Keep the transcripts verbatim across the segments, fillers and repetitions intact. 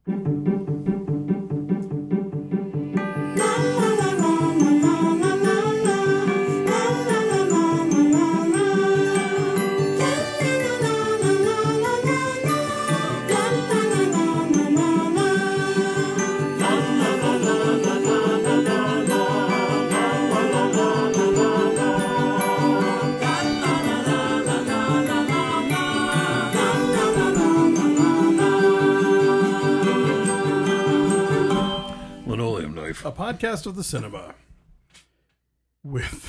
A podcast of the cinema with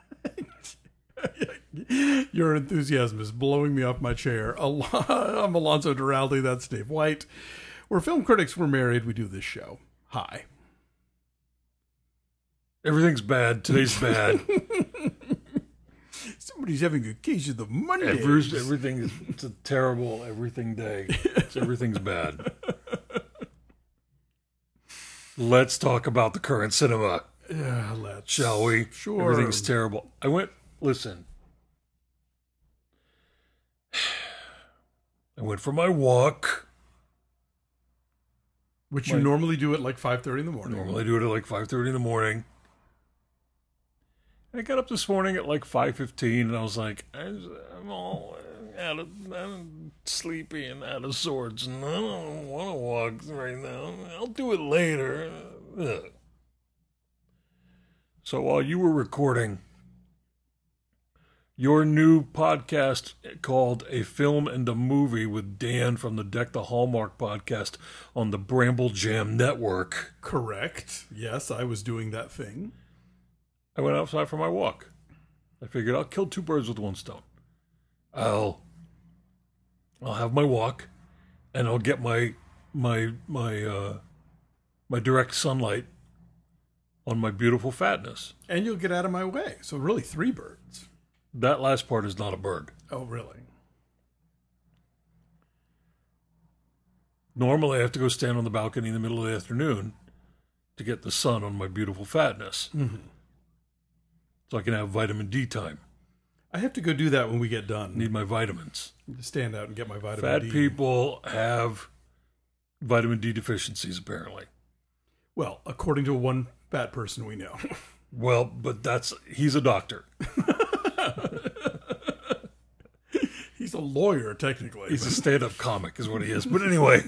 your enthusiasm is blowing me off my chair. I'm Alonso Duralde. That's Dave White. We're film critics. We're married. We do this show. Hi. Everything's bad. Today's bad. Somebody's having a case of the Monday. Every, everything is it's a terrible everything day. It's, everything's bad. Let's talk about the current cinema. Yeah, let's. Shall we? Sure. Everything's terrible. I went, listen. I went for my walk. Which my, you normally do at like five thirty in the morning. Normally do it at like five thirty in the morning. I got up this morning at like five fifteen and I was like, I'm all out of, I'm sleepy and out of sorts and I don't want to walk right now. I'll do it later. Ugh. So while you were recording your new podcast called A Film and a Movie with Dan from the Deck the Hallmark podcast on the Bramble Jam Network. Correct. Yes, I was doing that thing. I went outside for my walk. I figured I'll kill two birds with one stone. I'll I'll have my walk and I'll get my my my uh my direct sunlight on my beautiful fatness. And you'll get out of my way. So really three birds. That last part is not a bird. Oh, really? Normally I have to go stand on the balcony in the middle of the afternoon to get the sun on my beautiful fatness. Mm-hmm. So I can have vitamin D time. I have to go do that when we get done. Need my vitamins. Stand out and get my vitamin Fat D. Fat people have vitamin D deficiencies, apparently. Well, according to one fat person we know. Well, but that's, he's a doctor. He's a lawyer, technically. He's a stand-up comic is what he is. But anyway.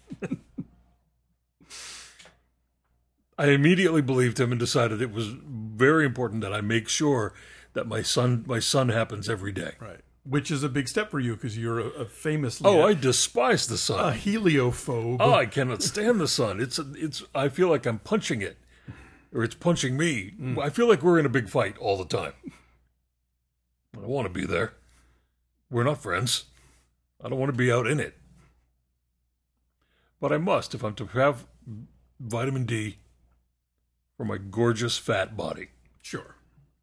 I immediately believed him and decided it was very important that I make sure that my son my son happens every day. Right. Which is a big step for you because you're a, a famously Oh, I despise the sun. A heliophobe. Oh, I cannot stand the sun. It's it's I feel like I'm punching it. Or it's punching me. Mm. I feel like we're in a big fight all the time. I don't want to be there. We're not friends. I don't want to be out in it. But I must if I'm to have vitamin D for my gorgeous fat body. Sure.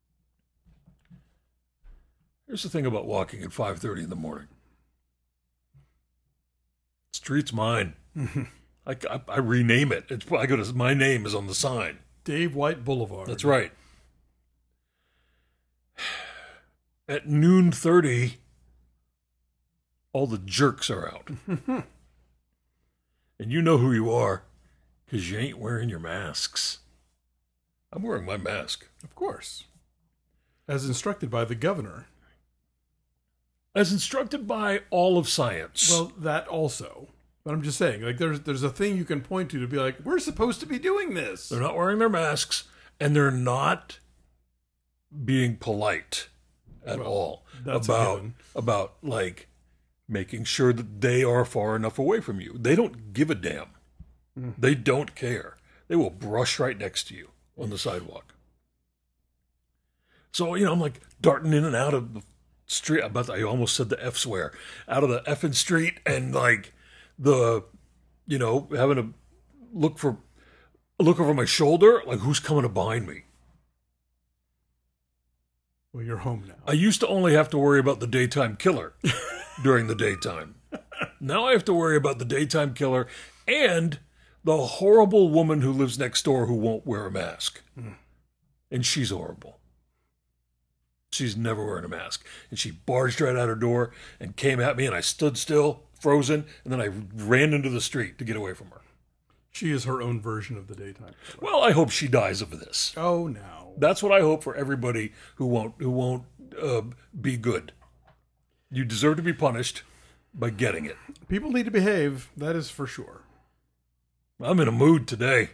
Here's the thing about walking at five thirty in the morning. Street's mine. Mm-hmm. I, I, I rename it. It's, I go to, my name is on the sign. Dave White Boulevard. That's right. At noon thirty, all the jerks are out. And you know who you are because you ain't wearing your masks. I'm wearing my mask. Of course. As instructed by the governor. As instructed by all of science. Well, that also. But I'm just saying, like, there's there's a thing you can point to to be like, we're supposed to be doing this. They're not wearing their masks, and they're not being polite at well, all that's about about like making sure that they are far enough away from you. They don't give a damn. Mm. They don't care. They will brush right next to you on the sidewalk. So, you know, I'm like darting in and out of the street. About I almost said the F swear. Out of the effing street and like the, you know, having to look for, look over my shoulder. Like who's coming up behind me? Well, you're home now. I used to only have to worry about the daytime killer during the daytime. Now I have to worry about the daytime killer and the horrible woman who lives next door who won't wear a mask. Mm. And she's horrible. She's never wearing a mask. And she barged right out her door and came at me and I stood still, frozen, and then I ran into the street to get away from her. She is her own version of the daytime killer. Well, I hope she dies of this. Oh, no. That's what I hope for everybody who won't who won't uh, be good. You deserve to be punished by getting it. People need to behave. That is for sure. I'm in a mood today.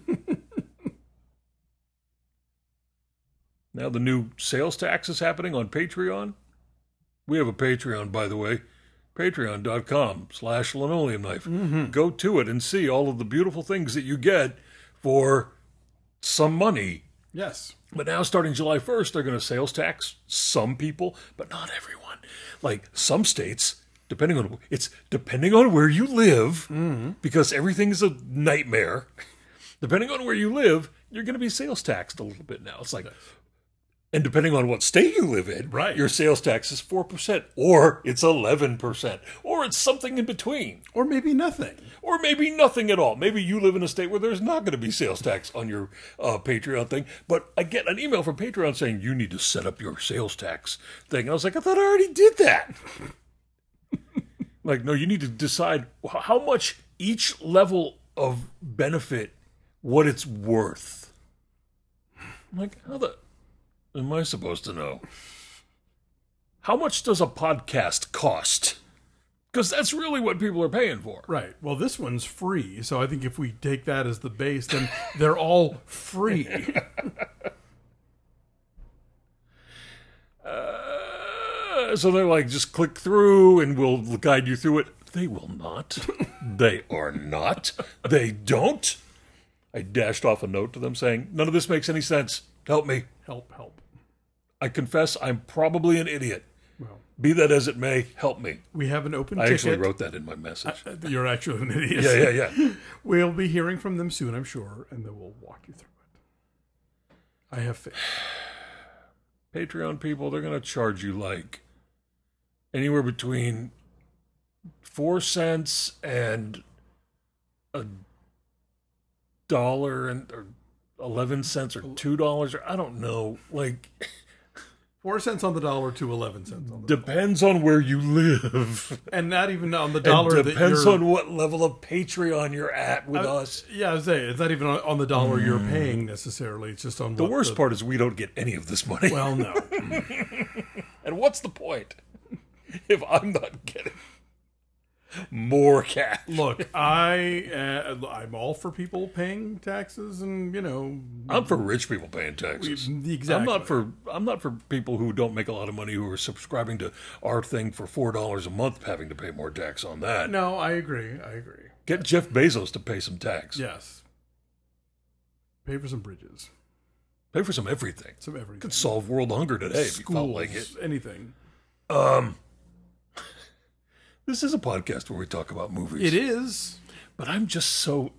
Now the new sales tax is happening on Patreon. We have a Patreon, by the way. Patreon.com slash linoleum knife. Mm-hmm. Go to it and see all of the beautiful things that you get for some money. Yes. But now, starting July first, they're going to sales tax some people, but not everyone. Like some states, depending on it's depending on where you live, mm-hmm. because everything's a nightmare. Depending on where you live, you're going to be sales taxed a little bit now. It's like, and depending on what state you live in, right. your sales tax is four percent, or it's eleven percent, or it's something in between. Or maybe nothing. Or maybe nothing at all. Maybe you live in a state where there's not going to be sales tax on your uh, Patreon thing. But I get an email from Patreon saying, you need to set up your sales tax thing. And I was like, I thought I already did that. Like, no, you need to decide how much each level of benefit, what it's worth. I'm like, how the... am I supposed to know? How much does a podcast cost? Because that's really what people are paying for. Right. Well, this one's free. So I think if we take that as the base, then they're all free. uh, so they're like, just click through and we'll guide you through it. They will not. They are not. They don't. I dashed off a note to them saying, none of this makes any sense. Help me. Help, help. I confess I'm probably an idiot. Well, be that as it may, help me. We have an open I ticket. actually wrote that in my message. Uh, you're actually an idiot. Yeah, yeah, yeah. We'll be hearing from them soon, I'm sure, and then we'll walk you through it. I have faith. Patreon people, they're going to charge you like anywhere between four cents and a dollar and or eleven cents or two dollars or I don't know. Like four cents on the dollar to eleven cents on the depends dollar. On where you live, and not even on the dollar. And depends that on what level of Patreon you're at with I, us. Yeah, I was saying it's not even on, on the dollar mm. you're paying necessarily. It's just on the what worst the, part is we don't get any of this money. Well, no. And what's the point if I'm not getting more cash? Look, I uh, I'm all for people paying taxes, and you know, I'm for rich people paying taxes. We, exactly. I'm not for I'm not for people who don't make a lot of money who are subscribing to our thing for four dollars a month, having to pay more tax on that. No, I agree. I agree. Get Jeff Bezos to pay some tax. Yes. Pay for some bridges. Pay for some everything. Some everything. Could solve world hunger today Schools, if you felt like it. Anything. Um. This is a podcast where we talk about movies. It is. But I'm just so...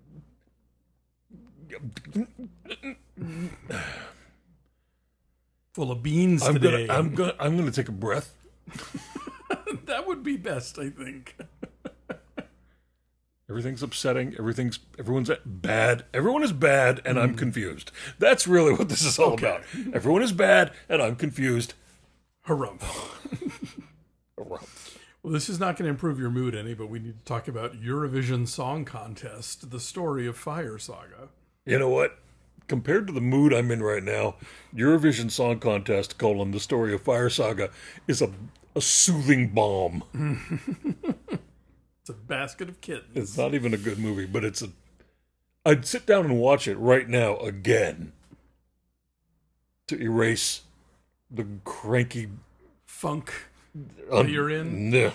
full of beans I'm today. Gonna, I'm going I'm gonna take a breath. That would be best, I think. Everything's upsetting. Everything's Everyone's bad. Everyone is bad, and mm. I'm confused. That's really what this is all okay. about. Everyone is bad, and I'm confused. Harumph. Harumph. Well, this is not going to improve your mood any, but we need to talk about Eurovision Song Contest, the story of Fire Saga. You know what? Compared to the mood I'm in right now, Eurovision Song Contest, colon, the story of Fire Saga, is a, a soothing balm. It's a basket of kittens. It's not even a good movie, but it's a... I'd sit down and watch it right now again to erase the cranky... funk... Um, that you're in? No.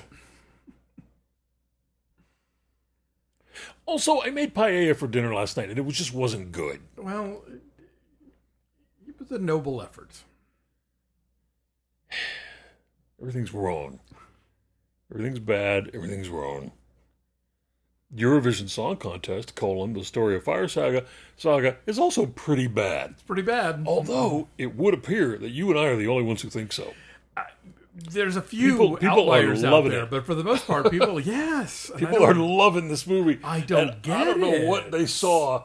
Also, I made paella for dinner last night, and it was, just wasn't good. Well, it was a noble effort. Everything's wrong. Everything's bad. Everything's wrong. Eurovision Song Contest, colon, the story of Fire Saga, saga is also pretty bad. It's pretty bad. Although, it would appear that you and I are the only ones who think so. I, There's a few people, people outliers are out loving there, it. but for the most part, people, yes. People are loving this movie. I don't and get I don't know it. what they saw,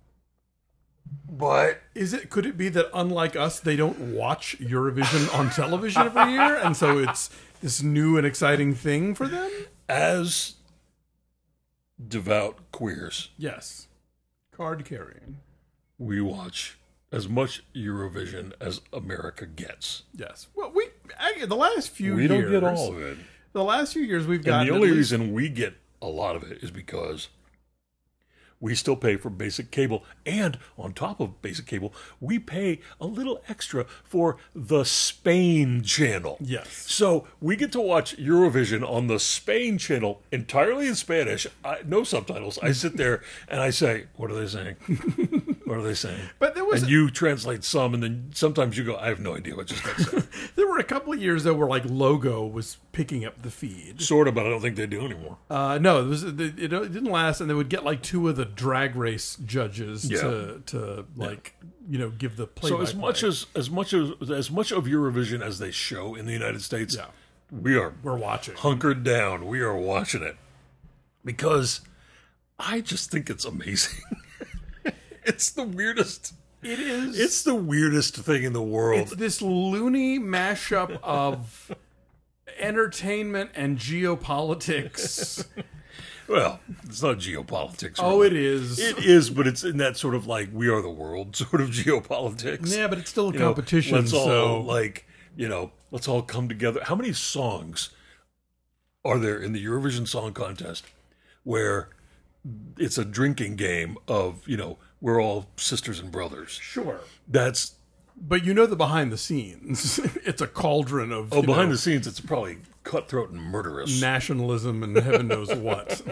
but... Is it? Could it be that, unlike us, they don't watch Eurovision on television every year, and so it's this new and exciting thing for them? As devout queers, Yes. Card carrying. we watch as much Eurovision as America gets. Yes. Well, we I, the last few We years. don't get all of it. The last few years we've got. And the only reason we get a lot of it is because we still pay for basic cable. And on top of basic cable, we pay a little extra for the Spain channel. Yes. So we get to watch Eurovision on the Spain channel entirely in Spanish, I, no subtitles. I sit there and I say, what are they saying? What are they saying? But there was and you translate some, and then sometimes you go, I have no idea what just got said. there were a couple of years though where like Logo was picking up the feed. Sort of, but I don't think they do anymore. Uh, no, it was it, it didn't last, and they would get like two of the Drag Race judges Yeah. to to like you know give the play. So as much as as much as as much of Eurovision as they show in the United States, Yeah. we are we're watching. hunkered down. We are watching it because I just think it's amazing. It's the weirdest. It is. It's the weirdest thing in the world. It's this loony mashup of entertainment and geopolitics. Well, it's not geopolitics. Oh, really. it is. It is, but it's in that sort of like we are the world sort of geopolitics. Yeah, but it's still a You know, competition. let's all so like you know, let's all come together. How many songs are there in the Eurovision Song Contest where it's a drinking game of you know we're all sisters and brothers? sure. That's But you know the behind the scenes. It's a cauldron of oh, you behind know, the scenes, it's probably cutthroat and murderous. nationalism and heaven knows what.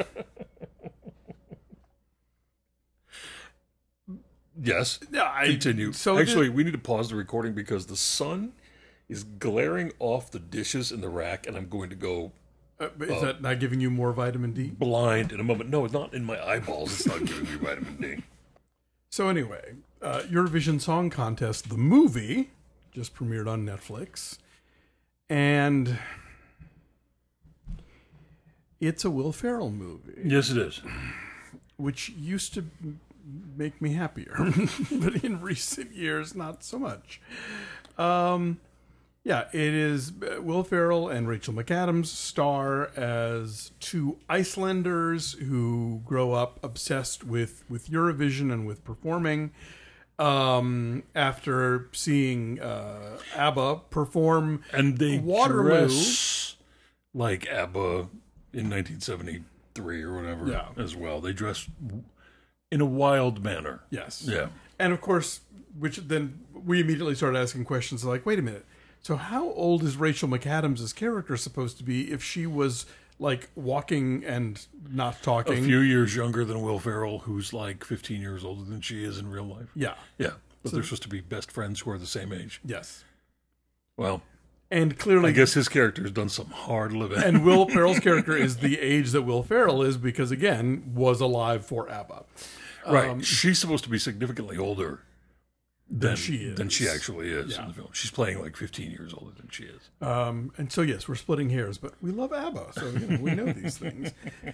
Yes. Yeah, I- Continue. so Actually, we need to pause the recording because the sun is glaring off the dishes in the rack, and I'm going to go Uh, is that not giving you more vitamin D? blind in a moment. No, it's not in my eyeballs. It's not giving me vitamin D. So anyway, uh, Eurovision Song Contest, the movie, just premiered on Netflix, and it's a Will Ferrell movie, Yes, it is. which used to make me happier, but in recent years, not so much. Um, yeah, it is uh, Will Ferrell and Rachel McAdams star as two Icelanders who grow up obsessed with, with Eurovision and with performing. Um, after seeing uh, ABBA perform And they Waterloo. dress like ABBA in nineteen seventy-three or whatever Yeah. as well. They dress in a wild manner. Yes. Yeah. And of course, which then we immediately started asking questions like, wait a minute. So how old is Rachel McAdams' character supposed to be if she was like walking and not A talking? few years younger than Will Ferrell, who's like fifteen years older than she is in real life. Yeah. Yeah. But they're supposed to be best friends who are the same age. Yes. Well, And clearly, I guess his character has done some hard living. and Will Ferrell's character is the age that Will Ferrell is because, again, was alive for ABBA. right. Um, She's supposed to be significantly older than, she is. than she actually is Yeah. in the film. She's playing like fifteen years older than she is. Um, and so, yes, we're splitting hairs, but we love ABBA, so you know, we know these things.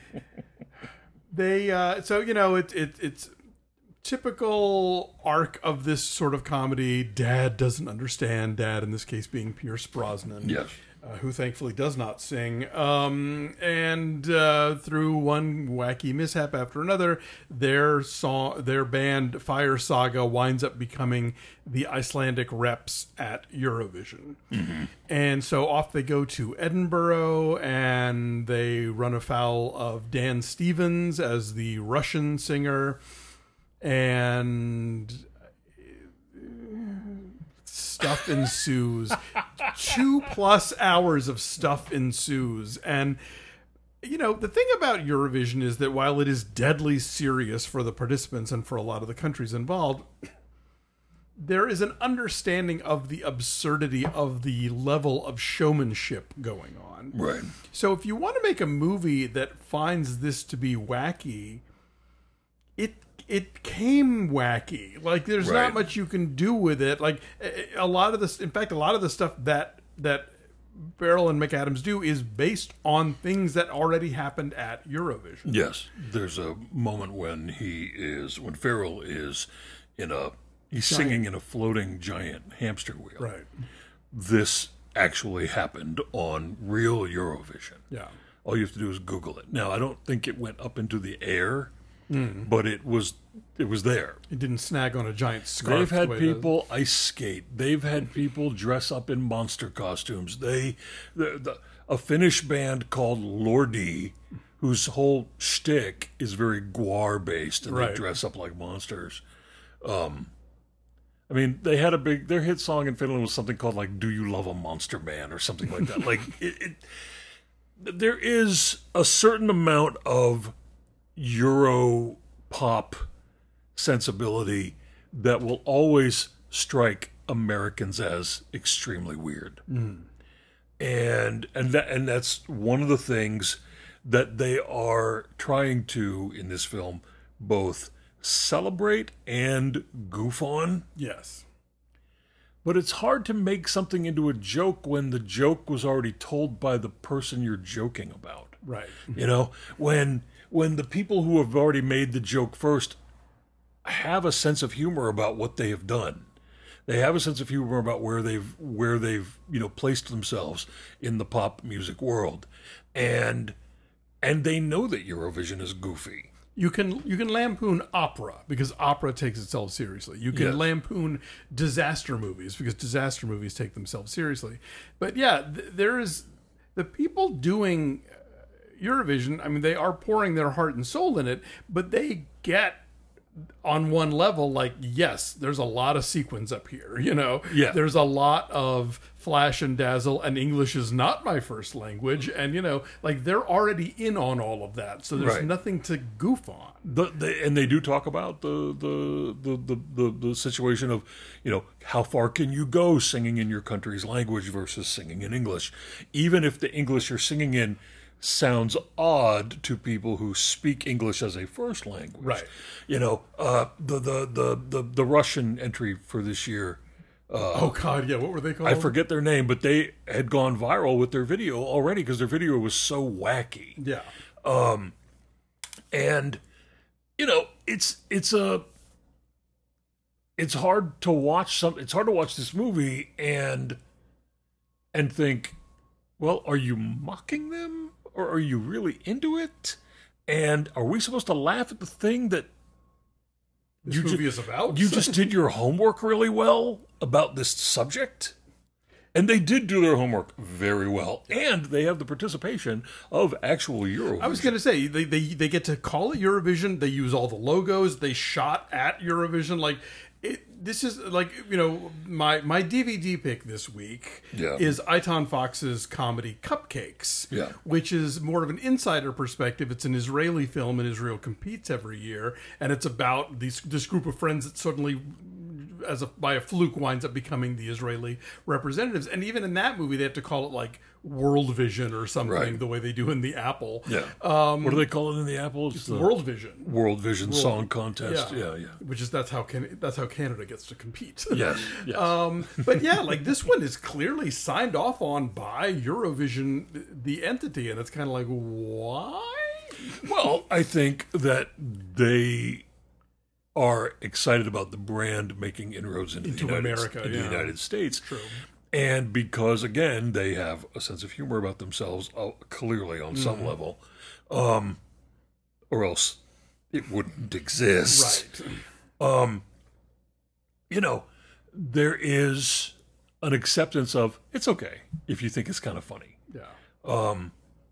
They, uh, so you know, it, it, it's typical arc of this sort of comedy. Dad doesn't understand. Dad, in this case, being Pierce Brosnan, Yes. uh, who thankfully does not sing. Um, and uh, through one wacky mishap after another, their song, their band Fire Saga winds up becoming the Icelandic reps at Eurovision. And so off they go to Edinburgh, and they run afoul of Dan Stevens as the Russian singer, and stuff ensues. Two plus hours of stuff ensues. And, you know, the thing about Eurovision is that while it is deadly serious for the participants and for a lot of the countries involved, there is an understanding of the absurdity of the level of showmanship going on. Right. So if you want to make a movie that finds this to be wacky, it it came wacky. Like there's Right. not much you can do with it. Like a a lot of this, in fact, a lot of the stuff that that Farrell and McAdams do is based on things that already happened at Eurovision. Yes. There's a moment when he is, when Farrell is in a, he's singing in a floating giant hamster wheel. Right. This actually happened on real Eurovision. Yeah. All you have to do is Google it. Now, I don't think it went up into the air, mm. but it was it was there. It didn't snag on a giant scarf. They've had the people ice skate. They've had people dress up in monster costumes. They, the, the, a Finnish band called Lordi, whose whole shtick is very Gwar based, and right. they dress up like monsters. Um, I mean, they had a big. Their hit song in Finland was something called like "Do You Love a Monster Man" or something like that. Like it, it, there is a certain amount of Euro pop sensibility that will always strike Americans as extremely weird, mm. and and that and that's one of the things that they are trying to in this film both celebrate and goof on. Yes. But it's hard to make something into a joke when the joke was already told by the person you're joking about. Right. You know, when when the people who have already made the joke first have a sense of humor about what they have done. They have a sense of humor about where they've where they've, you know, placed themselves in the pop music world. And and they know that Eurovision is goofy. You can you can lampoon opera because opera takes itself seriously. You can yes. lampoon disaster movies because disaster movies take themselves seriously. But yeah, th- there is the people doing Eurovision. I mean, they are pouring their heart and soul in it, but they get on one level, like, yes, there's a lot of sequins up here, you know, yeah. there's a lot of flash and dazzle, and English is not my first language. And, you know, like they're already in on all of that. So there's right. nothing to goof on. The, they, and they do talk about the, the, the, the, the, the situation of, you know, how far can you go singing in your country's language versus singing in English, even if the English you're singing in sounds odd to people who speak English as a first language. Right. You know, uh, the, the, the, the, the Russian entry for this year. Uh, oh, God, yeah. What were they called? I forget their name, but they had gone viral with their video already because their video was so wacky. Yeah. Um, and, you know, it's it's a... It's hard to watch some. It's hard to watch this movie and and think, well, are you mocking them? Or are you really into it? And are we supposed to laugh at the thing that this you movie ju- is about? You just did your homework really well about this subject? And they did do their homework very well. And they have the participation of actual Eurovision. I was going to say, they, they, they get to call it Eurovision. They use all the logos. They shot at Eurovision. Like, it, this is like, you know, my, my D V D pick this week yeah. is Eitan Fox's comedy Cupcakes, yeah. which is more of an insider perspective. It's an Israeli film, and Israel competes every year. And it's about these, this group of friends that suddenly, as a, by a fluke, winds up becoming the Israeli representatives. And even in that movie, they have to call it like World Vision or something, right. the way they do in the Apple. Yeah. Um, what do they call it in the Apple? It's the World Vision. World Vision World. Song Contest. Yeah. yeah, yeah. Which is that's how can, that's how Canada gets to compete. Yes. yes. um, but yeah, like this one is clearly signed off on by Eurovision, the entity, and it's kind of like, why? Well, I think that they are excited about the brand making inroads into, into the United, America, into yeah. the United States. True. And because, again, they have a sense of humor about themselves, uh, clearly on some mm. level, um, or else it wouldn't exist. Right. Um, you know, there is an acceptance of, it's okay if you think it's kind of funny. Yeah. Um,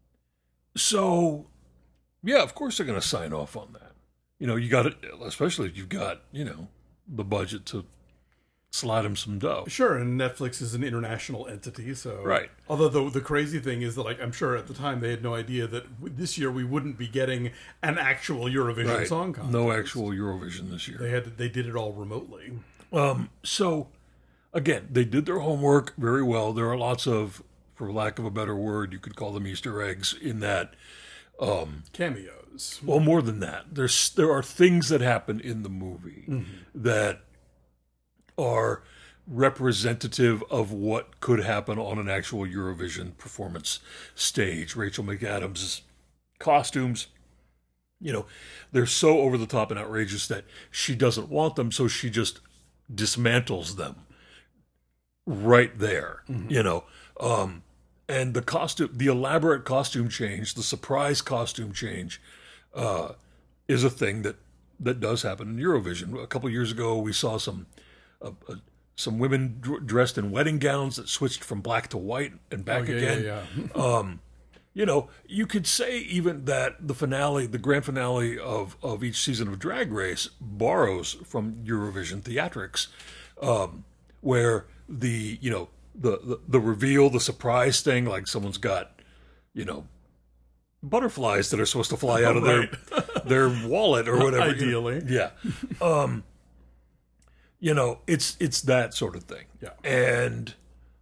so, yeah, of course they're going to sign off on that. You know, you got it, especially if you've got, you know, the budget to slide them some dough. Sure, and Netflix is an international entity, so... Right. Although the, the crazy thing is that, like, I'm sure at the time they had no idea that this year we wouldn't be getting an actual Eurovision right. Song Contest. No actual Eurovision this year. They had they did it all remotely. Um. So, again, they did their homework very well. There are lots of, for lack of a better word, you could call them Easter eggs in that... Um, Cameos. Well, more than that. There's There are things that happen in the movie mm-hmm. that are representative of what could happen on an actual Eurovision performance stage. Rachel McAdams' costumes, you know, they're so over the top and outrageous that she doesn't want them, so she just dismantles them right there, mm-hmm. you know. Um, and the costume, the elaborate costume change, the surprise costume change, uh, is a thing that that does happen in Eurovision. A couple years ago, we saw some uh, uh, some women d- dressed in wedding gowns that switched from black to white and back Oh, yeah, again. yeah, yeah. Um, you know, you could say even that the finale, the grand finale of, of each season of Drag Race borrows from Eurovision theatrics, um, where the, you know, the, the, the reveal, the surprise thing, like someone's got, you know, butterflies that are supposed to fly out of Right. their their wallet or whatever. you know. Ideally. Yeah. Um, you know, it's it's that sort of thing. Yeah. And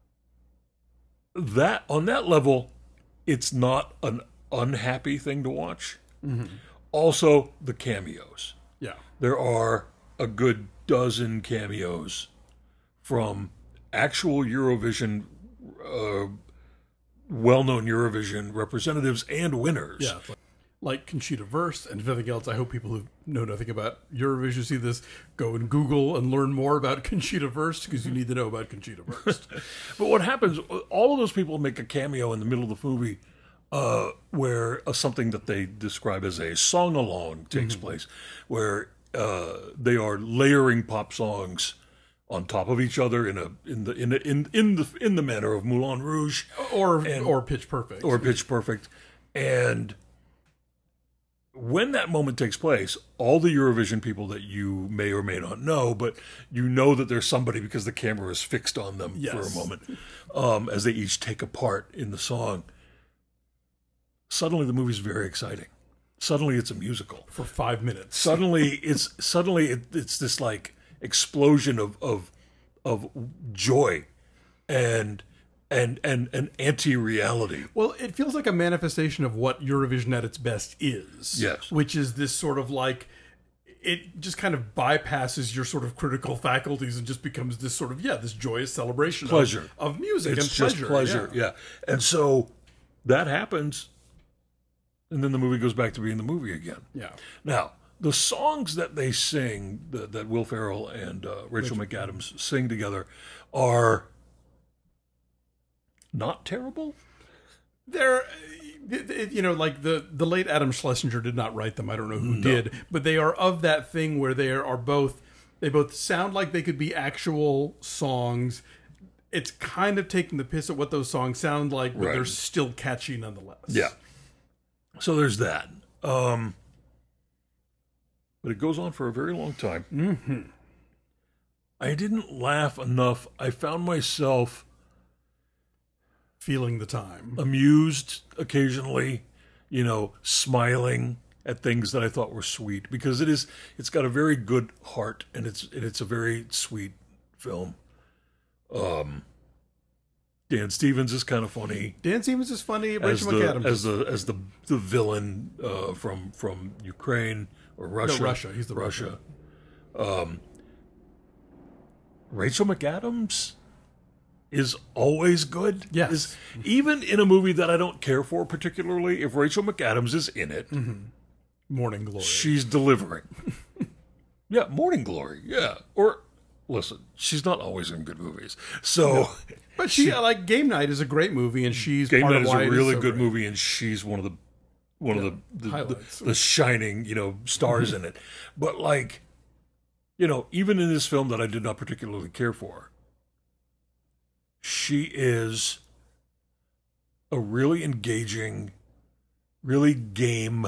that on that level, it's not an unhappy thing to watch. Mm-hmm. Also, the cameos. Yeah. There are a good dozen cameos from actual Eurovision, uh, well-known Eurovision representatives and winners. Yeah. Like Conchita Wurst, and if nothing else, I hope people who know nothing about Eurovision see this, go and Google and learn more about Conchita Wurst, because you need to know about Conchita Wurst. But what happens, all of those people make a cameo in the middle of the movie uh, where uh, something that they describe as a song-along takes Mm-hmm. place, where uh, they are layering pop songs on top of each other in a in the in the, in, in the in the manner of Moulin Rouge or And- or Pitch Perfect. or Pitch Perfect. And when that moment takes place, all the Eurovision people that you may or may not know, but you know that there's somebody because the camera is fixed on them for Yes. a moment, um, as they each take a part in the song. Suddenly, the movie's very exciting. Suddenly, it's a musical. for five minutes. Suddenly, it's suddenly it, it's this like explosion of of of joy and and and and anti-reality. Well, it feels like a manifestation of what Eurovision at its best is. Yes. Which is this sort of like, it just kind of bypasses your sort of critical faculties and just becomes this sort of, yeah, this joyous celebration of- Pleasure. of, music It's and just pleasure. pleasure, yeah. yeah. And so that happens, and then the movie goes back to being the movie again. Yeah. Now, the songs that they sing, that, that Will Ferrell and uh, Rachel McAdams sing together, are not terrible. They're, you know, like the, the late Adam Schlesinger did not write them. I don't know who did, but they are of that thing where they are both, they both sound like they could be actual songs. It's kind of taking the piss at what those songs sound like, but Right. they're still catchy nonetheless. Yeah. So there's that. Um, but it goes on for a very long time. Mm-hmm. I didn't laugh enough. I found myself Feeling the time. amused occasionally, you know, smiling at things that I thought were sweet, because it is it's got a very good heart, and it's and it's a very sweet film. Um Dan Stevens is kind of funny Dan Stevens is funny. as Rachel the McAdams as is the as the the villain uh, from from Ukraine or Russia. Russia. He's the Russia. Um, Rachel McAdams is always good. Yes. Is, even in a movie that I don't care for particularly, if Rachel McAdams is in it, Morning Glory. she's delivering. Yeah, Morning Glory. Yeah. Or, listen, she's not always in good movies. So, but she, like Game Night is a great movie, and she's Game part Night of is why a it really so good great. movie, and she's one of the one of the the, the, highlights. the shining, you know, stars in it. But like, you know, even in this film that I did not particularly care for, she is a really engaging, really game,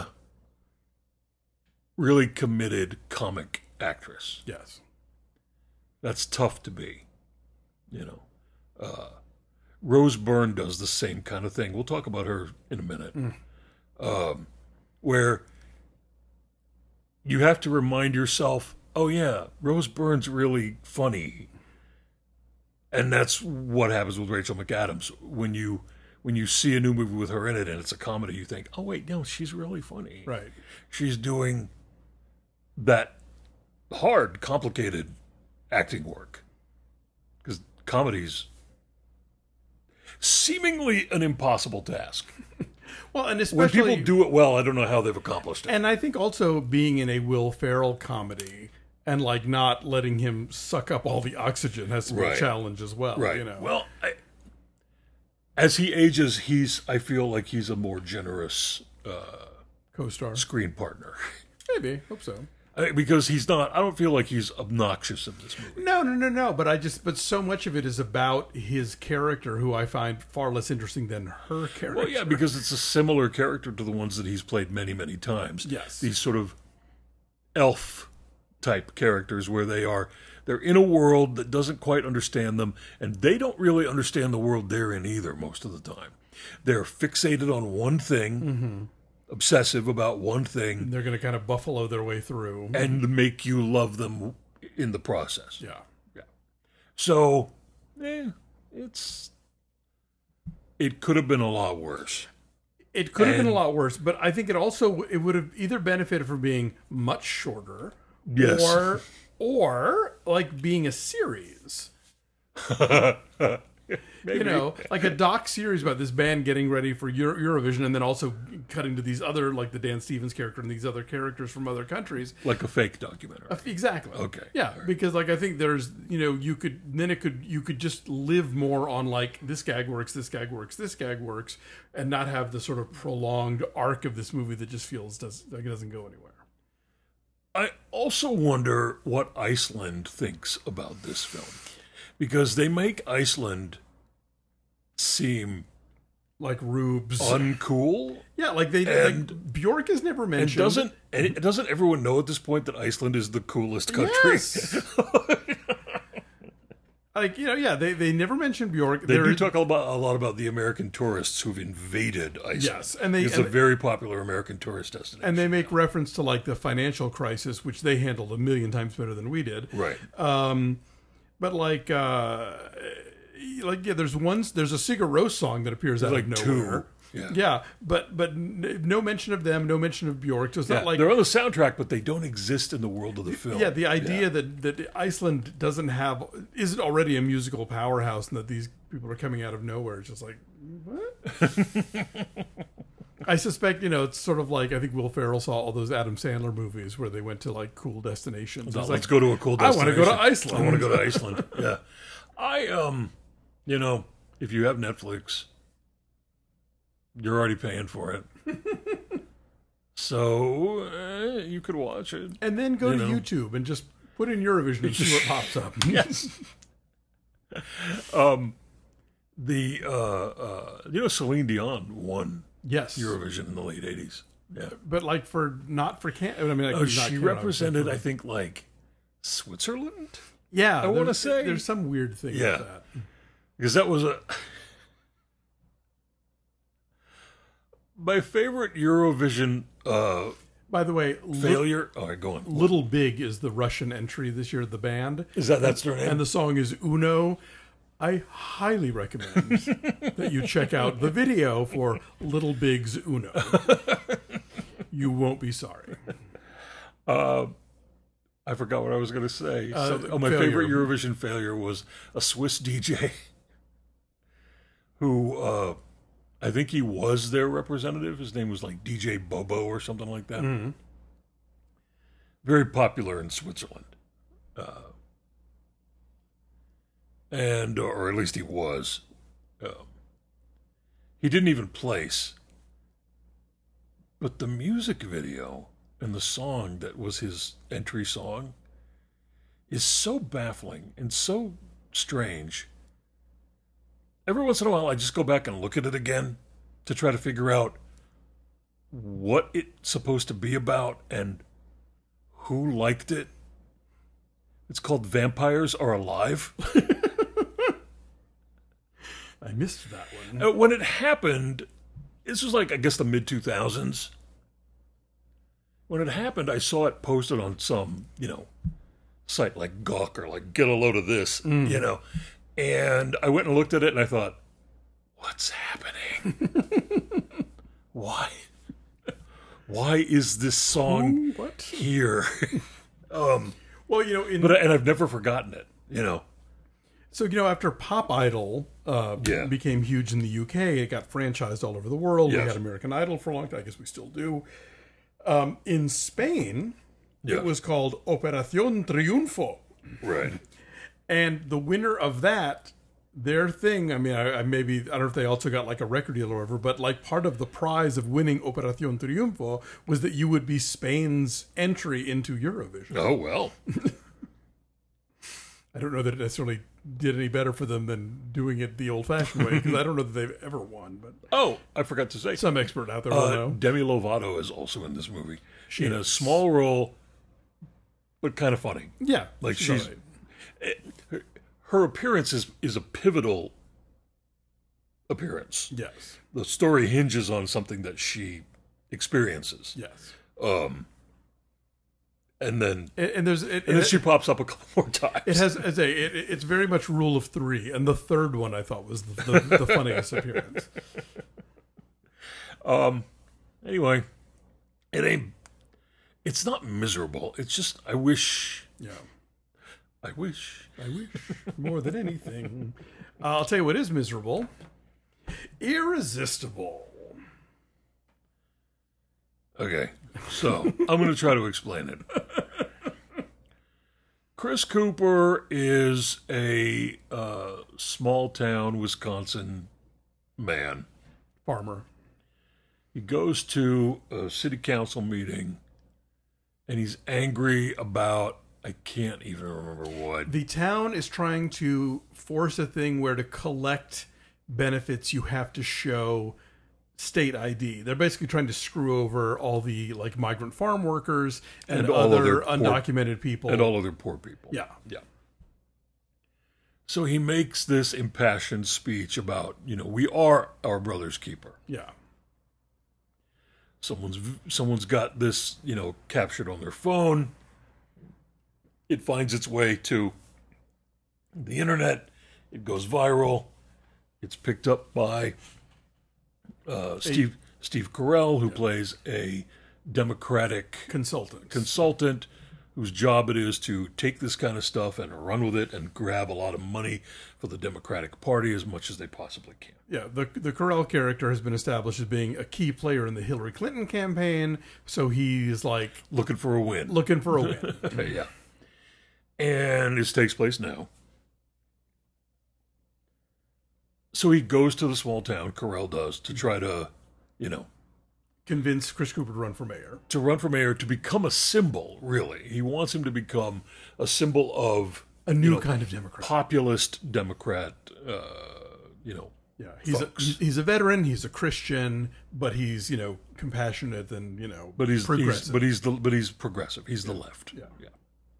really committed comic actress. Yes. That's tough to be, you know. Uh, Rose Byrne does the same kind of thing. We'll talk about her in a minute. Um, where you have to remind yourself, oh yeah, Rose Byrne's really funny. And that's what happens with Rachel McAdams. When you when you see a new movie with her in it and it's a comedy, you think, oh wait, no, she's really funny. Right. She's doing that hard, complicated acting work. Because comedy's seemingly an impossible task. Well, and When especially people do it well, I don't know how they've accomplished it. and I think also being in a Will Ferrell comedy and like not letting him suck up all the oxygen has to be Right. a challenge as well. Right. You know. Well, I, as he ages, he's I feel like he's a more generous uh, Co-star. screen partner. Maybe. Hope so. I- because he's not. I don't feel like he's obnoxious in this movie. No, no, no, no. But I just, but so much of it is about his character, who I find far less interesting than her character. Well, yeah, because it's a similar character to the ones that he's played many, many times. Yes. These sort of elf type characters where they are they're in a world that doesn't quite understand them, and they don't really understand the world they're in either most of the time. They're fixated on one thing, Mm-hmm. obsessive about one thing, They're going to kind of buffalo their way through. and make you love them in the process. yeah. So, eh, it's it could have been a lot worse. It could have been a And- lot worse, but I think it also it would have either benefited from being much shorter, Yes. or or like being a series. Maybe. You know, like a doc series about this band getting ready for Euro- Eurovision, and then also cutting to these other, like the Dan Stevens character and these other characters from other countries. Like a fake documentary. Exactly. Okay. Yeah, because like I think there's, you know, you could then it could you could just live more on like this gag works, this gag works, this gag works, and not have the sort of prolonged arc of this movie that just feels does like it doesn't go anywhere. I also wonder what Iceland thinks about this film. Because they make Iceland seem Like Rubes. uncool. yeah, like they and- like Bjork is never And mentioned. doesn't and doesn't everyone know at this point that Iceland is the coolest country? Yes. Like, you know, yeah, they, they never mention Bjork. They There- do talk about a lot about the American tourists who've invaded Iceland. Yes, and they- it's and- a very popular American tourist destination. and they make reference to like the financial crisis, which they handled a million times better than we did. right. Um, but like, uh, like yeah, there's one. There's a Sigur Rós song that appears out like of two. nowhere. Yeah. Yeah, but but n- no mention of them, no mention of Bjork. So it's Yeah, not like they're on the soundtrack, but they don't exist in the world of the film. yeah, the idea that that Iceland doesn't have isn't already a musical powerhouse, and that these people are coming out of nowhere. It's just like what? I suspect, you know, it's sort of like I think Will Ferrell saw all those Adam Sandler movies where they went to like cool destinations. Now, It's let's like, go to a cool I want destination. to go to Iceland. I want to go to Iceland. Yeah. I um, you know, if you have Netflix, you're already paying for it. So uh, you could watch it. And then go You to know. YouTube and just put in Eurovision and see what pops up. Yes. um, the uh, uh, you know, Celine Dion won Yes, Eurovision in the late eighties. Yeah. but like for not for can. I mean, like, Oh, not she Canada, represented, but I for- think, like Switzerland, Yeah, I wanna there's- say- there's some weird thing Yeah. with that. because that was a my favorite Eurovision uh, By the way, Li- failure. All right, go on. Little Big is the Russian entry this year. The band, Is that that's their name? and the song is Uno. I highly recommend that you check out the video for Little Big's Uno. You won't be sorry. Uh, I forgot what I was going to say. Uh, Something- oh, my failure. favorite Eurovision failure was a Swiss D J who uh, I think he was their representative. His name was like D J Bobo or something like that. Mm-hmm. Very popular in Switzerland. Uh, and, or at least he was. Um, he didn't even place. But the music video and the song that was his entry song is so baffling and so strange. Every once in a while, I just go back and look at it again to try to figure out what it's supposed to be about and who liked it. It's called Vampires Are Alive. I missed that one. Uh, when it happened, this was like, I guess, the mid two thousands. When it happened, I saw it posted on some, you know, site like Gawker, like, get a load of this, you know. And I went and looked at it and I thought, what's happening? Why? Why is this song Ooh, what? here? um, Well, you know, in, but and I've never forgotten it, you know. so you know, after Pop Idol uh, Yeah. became huge in the U K, it got franchised all over the world. We Yes. had American Idol for a long time. I guess we still do. Um, in Spain, Yeah. it was called Operación Triunfo. Right. And the winner of that their thing, I mean, I, I maybe, I don't know if they also got like a record deal or whatever, but like part of the prize of winning Operación Triunfo was that you would be Spain's entry into Eurovision. Oh, well. I don't know that it necessarily did any better for them than doing it the old-fashioned way, because I don't know that they've ever won. But Oh, I forgot to say. some expert out there will Uh, know. Demi Lovato is also in this movie. She in a is. small role, but kind of funny. Yeah, Like she's she's, all right. her, her appearance is, is a pivotal appearance. Yes, The story hinges on something that she experiences. yes. Um, and then And, and there's it, and then it, she pops up a couple more times. it has as a it, it's very much rule of three, and the third one I thought was the, the, the funniest appearance. Um, anyway, it ain't. It's not miserable. It's just I wish. Yeah. I wish. I wish more than anything. Uh, I'll tell you what is miserable. Irresistible. Okay, so I'm going to try to explain it. Chris Cooper is a uh, small town Wisconsin man. Farmer. He goes to a city council meeting and he's angry about, I can't even remember what. The town is trying to force a thing where to collect benefits you have to show state I D. They're basically trying to screw over all the like migrant farm workers and, And all other other poor- undocumented people. And all other poor people. Yeah. Yeah. So he makes this impassioned speech about, you know, we are our brother's keeper. Yeah. Someone's someone's got this, you know, captured on their phone. It finds its way to the internet. It goes viral. It's picked up by uh, Steve Steve Carell, who plays a Democratic Consultant. consultant whose job it is to take this kind of stuff and run with it and grab a lot of money for the Democratic Party as much as they possibly can. Yeah, the the Carell character has been established as being a key player in the Hillary Clinton campaign, so he's like Looking for a win. looking for a win. Yeah. And this takes place now. So he goes to the small town, Carell does, to try to, you know, Convince Chris Cooper to run for mayor. to run for mayor, to become a symbol, really. He wants him to become a symbol of A new you know, kind of Democrat. populist Democrat, uh, you know. Yeah, he's a, folks. he's a veteran. He's a Christian, but he's you know compassionate and you know But he's, he's progressive. but he's the but he's progressive. He's the left. Yeah. yeah.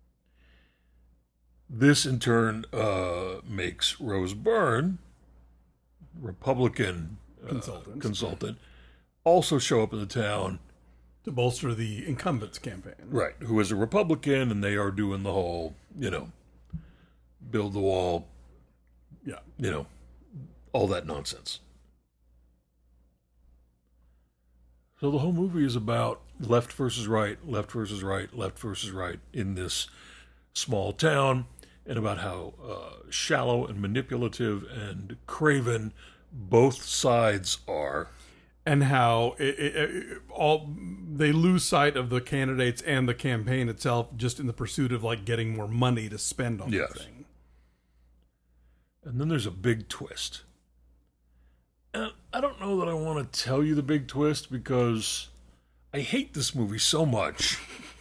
This in turn uh, makes Rose Byrne, Republican uh, Consultant. consultant, also show up in the town. to bolster the incumbents campaign. Right, who is a Republican, and they are doing the whole, you know, build the wall, Yeah, you know, all that nonsense. So the whole movie is about left versus right, left versus right, left versus right in this small town, and about how uh, shallow and manipulative and craven both sides are. and how it, it, it, all they lose sight of the candidates and the campaign itself, just in the pursuit of like getting more money to spend on Yes. the thing. And then there's a big twist. And I don't know that I want to tell you the big twist because I hate this movie so much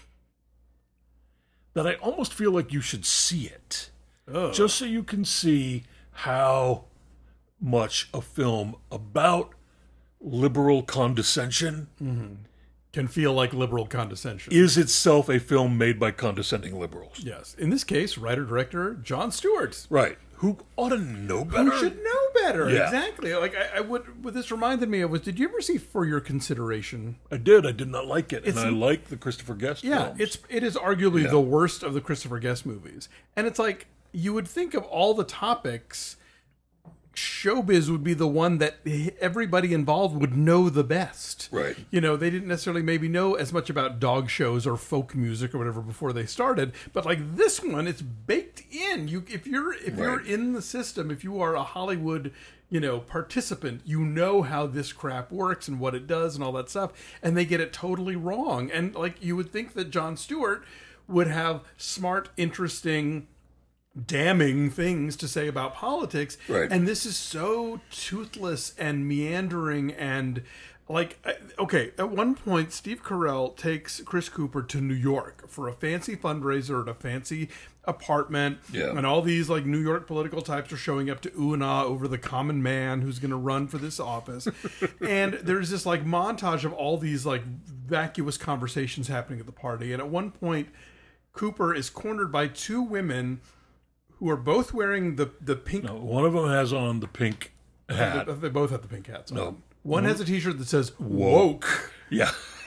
that I almost feel like you should see it. Oh. Just so you can see how much a film about liberal condescension Can feel like liberal condescension. is itself a film made by condescending liberals. Yes, in this case, writer-director Jon Stewart. Right. Who ought to know better. Who should know better? Yeah. Exactly. Like I, I would. What this reminded me of was, did you ever see For Your Consideration? I did. I did not like it. It's- and I like the Christopher Guest Yeah, films. it's it is arguably Yeah. the worst of the Christopher Guest movies, and it's like you would think of all the topics, showbiz would be the one that everybody involved would know the best. Right. You know, they didn't necessarily maybe know as much about dog shows or folk music or whatever before they started, but like this one, it's baked in. You if you're if you're Right. in the system, if you are a Hollywood, you know, participant, you know how this crap works and what it does and all that stuff, and they get it totally wrong. And like you would think that Jon Stewart would have smart, interesting damning things to say about politics. Right. And this is so toothless and meandering and like, okay, at one point, Steve Carell takes Chris Cooper to New York for a fancy fundraiser at a fancy apartment. Yeah. And all these like New York political types are showing up to ooh and ah over the common man who's going to run for this office. And there's this like montage of all these like vacuous conversations happening at the party. And at one point, Cooper is cornered by two women who are both wearing the, the pink... No, one of them has on the pink hat. They, they both have the pink hats on. No. One has a t-shirt that says, woke. Yeah.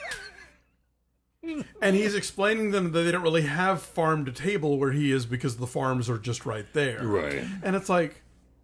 And he's explaining them that they don't really have farm to table where he is because the farms are just right there. Right. And it's like,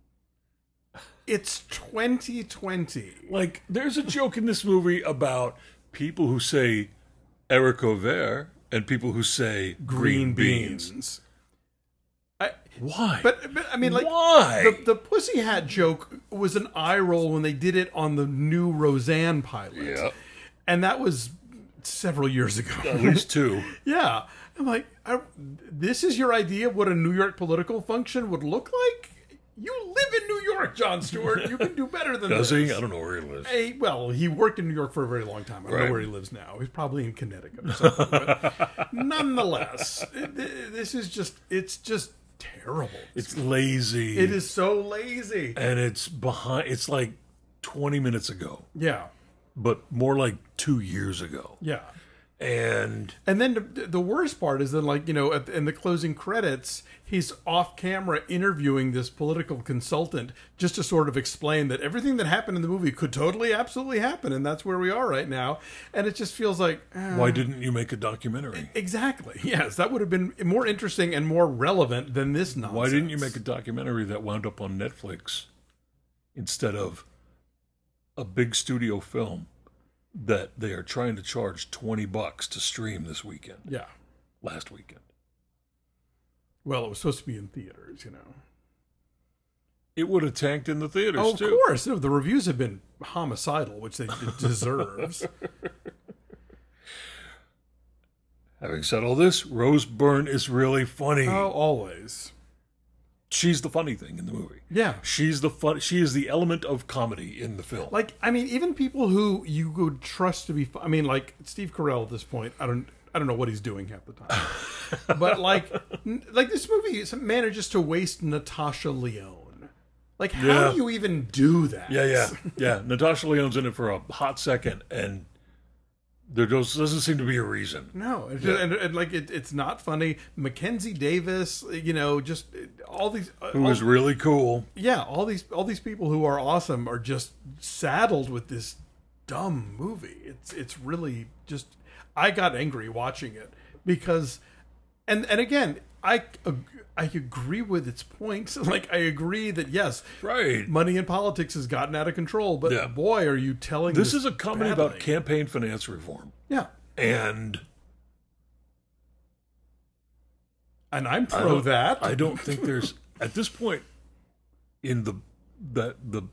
it's twenty twenty. Like, there's a joke in this movie about people who say haricot vert and people who say green, Green beans. beans. I, Why? but, but, I mean, like, Why? the, the pussy hat joke was an eye roll when they did it on the new Roseanne pilot. Yeah. And that was several years ago. At least two. Yeah. I'm like, I, this is your idea of what a New York political function would look like? You live in New York, Jon Stewart. You can do better than Does this. he? I don't know where he lives. Hey, well, he worked in New York for a very long time. I don't Right. know where he lives now. He's probably in Connecticut or something. But nonetheless, it, this is just, it's just terrible. It's lazy. It is so lazy. And it's behind, it's like twenty minutes ago, Yeah. but more like two years ago. Yeah. And And then the, the worst part is then, like, you know, at, in the closing credits, he's off camera interviewing this political consultant just to sort of explain that everything that happened in the movie could totally, absolutely happen. And that's where we are right now. And it just feels like, eh, why didn't you make a documentary? exactly. Yes, that would have been more interesting and more relevant than this nonsense. Why didn't you make a documentary that wound up on Netflix instead of a big studio film that they are trying to charge twenty bucks to stream this weekend, Yeah. last weekend? Well, it was supposed to be in theaters, you know. It would have tanked in the theaters, Oh, of too. course. No, the reviews have been homicidal, which they it deserves. Having said all this, Rose Byrne is really funny. Oh, always. She's the funny thing in the movie. Yeah. She's the fun. She is the element of comedy in the film. Like, I mean, even people who you would trust to be, fu- I mean, like Steve Carell at this point, I don't, I don't know what he's doing half the time, but like, n- like this movie manages to waste Natasha Lyonne. Like, how Yeah. do you even do that? yeah, yeah, yeah. Natasha Lyonne's in it for a hot second, and there does, doesn't seem to be a reason. No, it's Yeah. and, and like it, it's not funny. Mackenzie Davis, you know, just all these, Who all, was really cool. yeah, all these, all these people who are awesome are just saddled with this dumb movie. It's, it's really just. I got angry watching it because, and and again, I ag- I agree with its points. Like I agree that yes, Right. money in politics has gotten out of control. But Yeah. boy, are you telling This this is a comedy badly. about campaign finance reform. Yeah, And and I'm I pro don't- that. I don't think there's, at this point in the, the, the,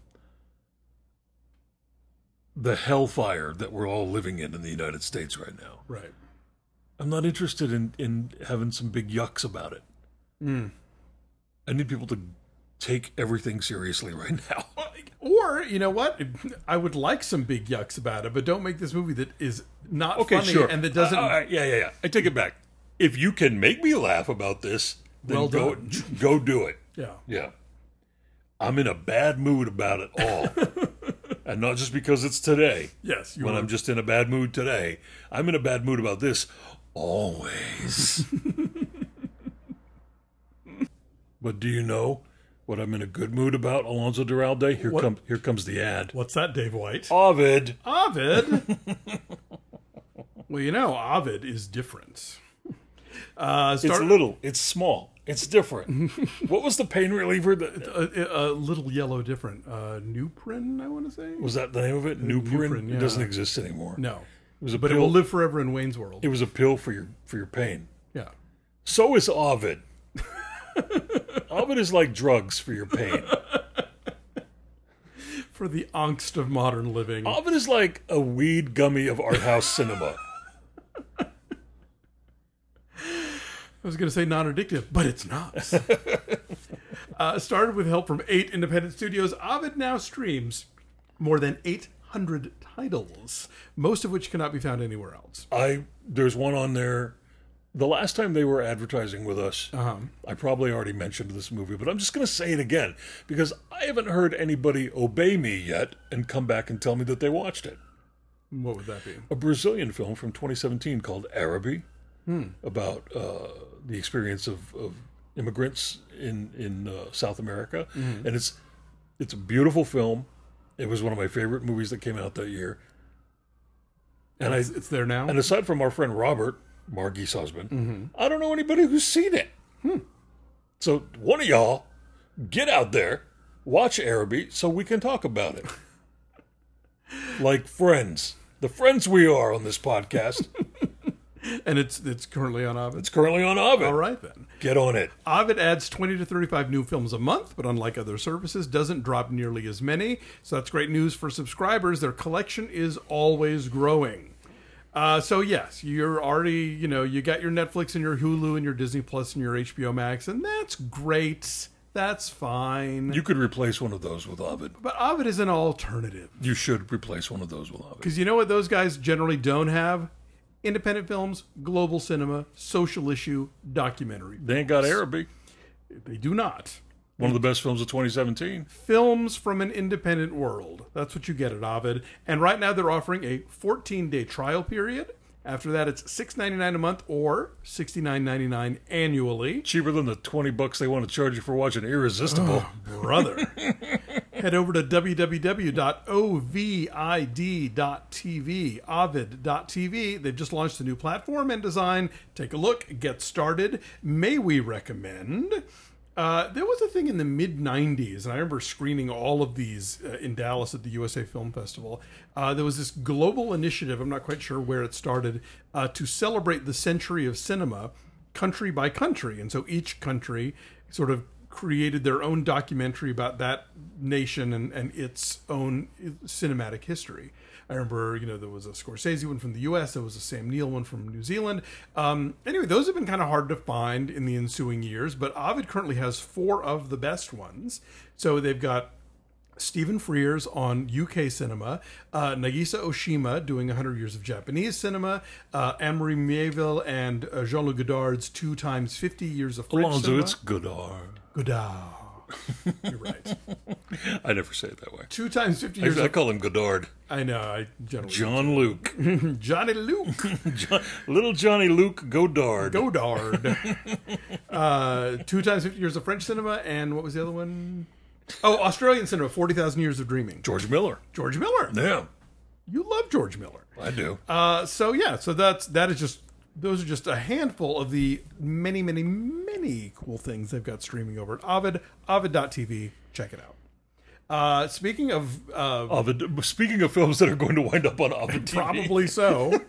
the hellfire that we're all living in in the United States right now, right. I'm not interested in, in having some big yucks about it. Mm. I need people to take everything seriously right now. Or you know what? I would like some big yucks about it, but don't make this movie that is not Okay, funny sure. and that doesn't. Uh, uh, yeah, yeah, yeah. I take it back. If you can make me laugh about this, then Well go, done. go do it. yeah. Yeah. I'm in a bad mood about it all. And not just because it's today. Yes. You When are. I'm just in a bad mood today. I'm in a bad mood about this always. But do you know what I'm in a good mood about, Alonzo Duralde? Here What? comes here comes the ad. What's that, Dave White? Ovid. Ovid. Well, you know, Ovid is different. Uh, It's start, little. It's small. It's different. What was the pain reliever? That, a, a little yellow different. Uh, Nuprin, I want to say. was that the name of it? Nuprin? Nuprin, It yeah. doesn't exist anymore. No, It was a but it pill. will live forever in Wayne's World. It was a pill for your for your pain. Yeah. So is Ovid. Ovid is like drugs for your pain. For the angst of modern living. Ovid is like a weed gummy of art house cinema. I was going to say non-addictive, but it's not. uh, started with help from eight independent studios, Ovid now streams more than eight hundred titles, most of which cannot be found anywhere else. I there's one on there. The last time they were advertising with us, Uh-huh. I probably already mentioned this movie, but I'm just going to say it again because I haven't heard anybody obey me yet and come back and tell me that they watched it. What would that be? A Brazilian film from twenty seventeen called Araby, Hmm. about uh, the experience of, of immigrants in in uh, South America, Mm-hmm. and it's it's a beautiful film. It was one of my favorite movies that came out that year. And I It's, it's there now? and aside from our friend Robert, Margie's husband, Mm-hmm. I don't know anybody who's seen it. Hmm. So one of y'all get out there, watch Araby, so we can talk about it. Like friends. The friends we are on this podcast. And it's it's currently on Ovid. It's currently on Ovid. All right, then. Get on it. Ovid adds twenty to thirty-five new films a month, but unlike other services, doesn't drop nearly as many. So that's great news for subscribers. Their collection is always growing. Uh, so yes, you're already, you know, you got your Netflix and your Hulu and your Disney Plus and your H B O Max, and that's great. That's fine. You could replace one of those with Ovid. But Ovid is an alternative. You should replace one of those with Ovid. Because you know what those guys generally don't have? Independent films, global cinema, social issue, documentary. They ain't got Araby. They do not. One of the best films of twenty seventeen. Films from an independent world. That's what you get at Ovid. And right now they're offering a fourteen-day trial period. After that, it's six ninety-nine a month or sixty-nine ninety-nine annually. Cheaper than the twenty bucks they want to charge you for watching Irresistible. Oh, brother. Head over to w w w dot ovid dot t v, ovid dot t v. They've just launched a new platform and design. Take a look, get started. May we recommend? Uh, there was a thing in the mid nineties, and I remember screening all of these uh, in Dallas at the U S A Film Festival. Uh, there was this global initiative, I'm not quite sure where it started, uh, to celebrate the century of cinema country by country. And so each country sort of created their own documentary about that nation and, and its own cinematic history. I remember, you know, there was a Scorsese one from the U S, there was a Sam Neill one from New Zealand. Um, anyway, those have been kind of hard to find in the ensuing years, but Ovid currently has four of the best ones. So they've got Stephen Frears on U K cinema, uh, Nagisa Oshima doing one hundred years of Japanese cinema, uh, Anne-Marie Mieville and uh, Jean-Luc Godard's two times fifty years of French Alonso, cinema. it's Godard. Godard. You're right. I never say it that way. Two times fifty I, years I of... call him Godard. I know, I generally... John Luke. Johnny Luke. John, little Johnny Luke Godard. Godard. uh, two times fifty years of French cinema, and what was the other one? Oh, Australian cinema, forty thousand years of dreaming. George Miller. George Miller. Yeah, You love George Miller. I do. Uh, so yeah, so that's that is just those are just a handful of the many, many, many cool things they've got streaming over at Ovid, ovid dot t v. Check it out. Uh, speaking of uh, Ovid. Speaking of films that are going to wind up on Ovid T V. probably so,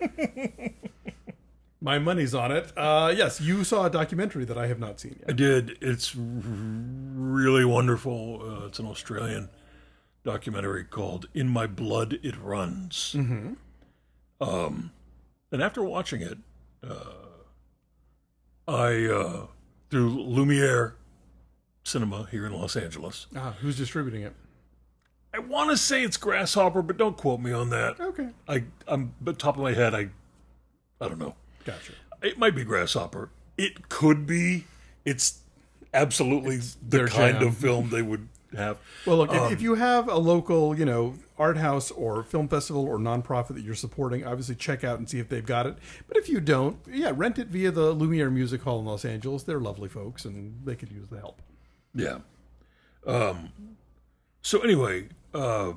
my money's on it. Uh, yes, you saw a documentary that I have not seen I yet. did. It's r- really wonderful. Uh, it's an Australian documentary called "In My Blood It Runs." Mm-hmm. Um, and after watching it, uh, I uh, through Lumiere Cinema here in Los Angeles. Ah, who's distributing it? I want to say it's Grasshopper, but don't quote me on that. Okay, I, I'm, but top of my head, I, I don't know. gotcha. It might be Grasshopper. It could be. It's absolutely the their kind jam. of film they would have. Well, look, Um, if, if you have a local, you know, art house or film festival or nonprofit that you're supporting, obviously check out and see if they've got it. But if you don't, yeah, rent it via the Lumiere Music Hall in Los Angeles. They're lovely folks, and they could use the help. Yeah. Um. So anyway, uh,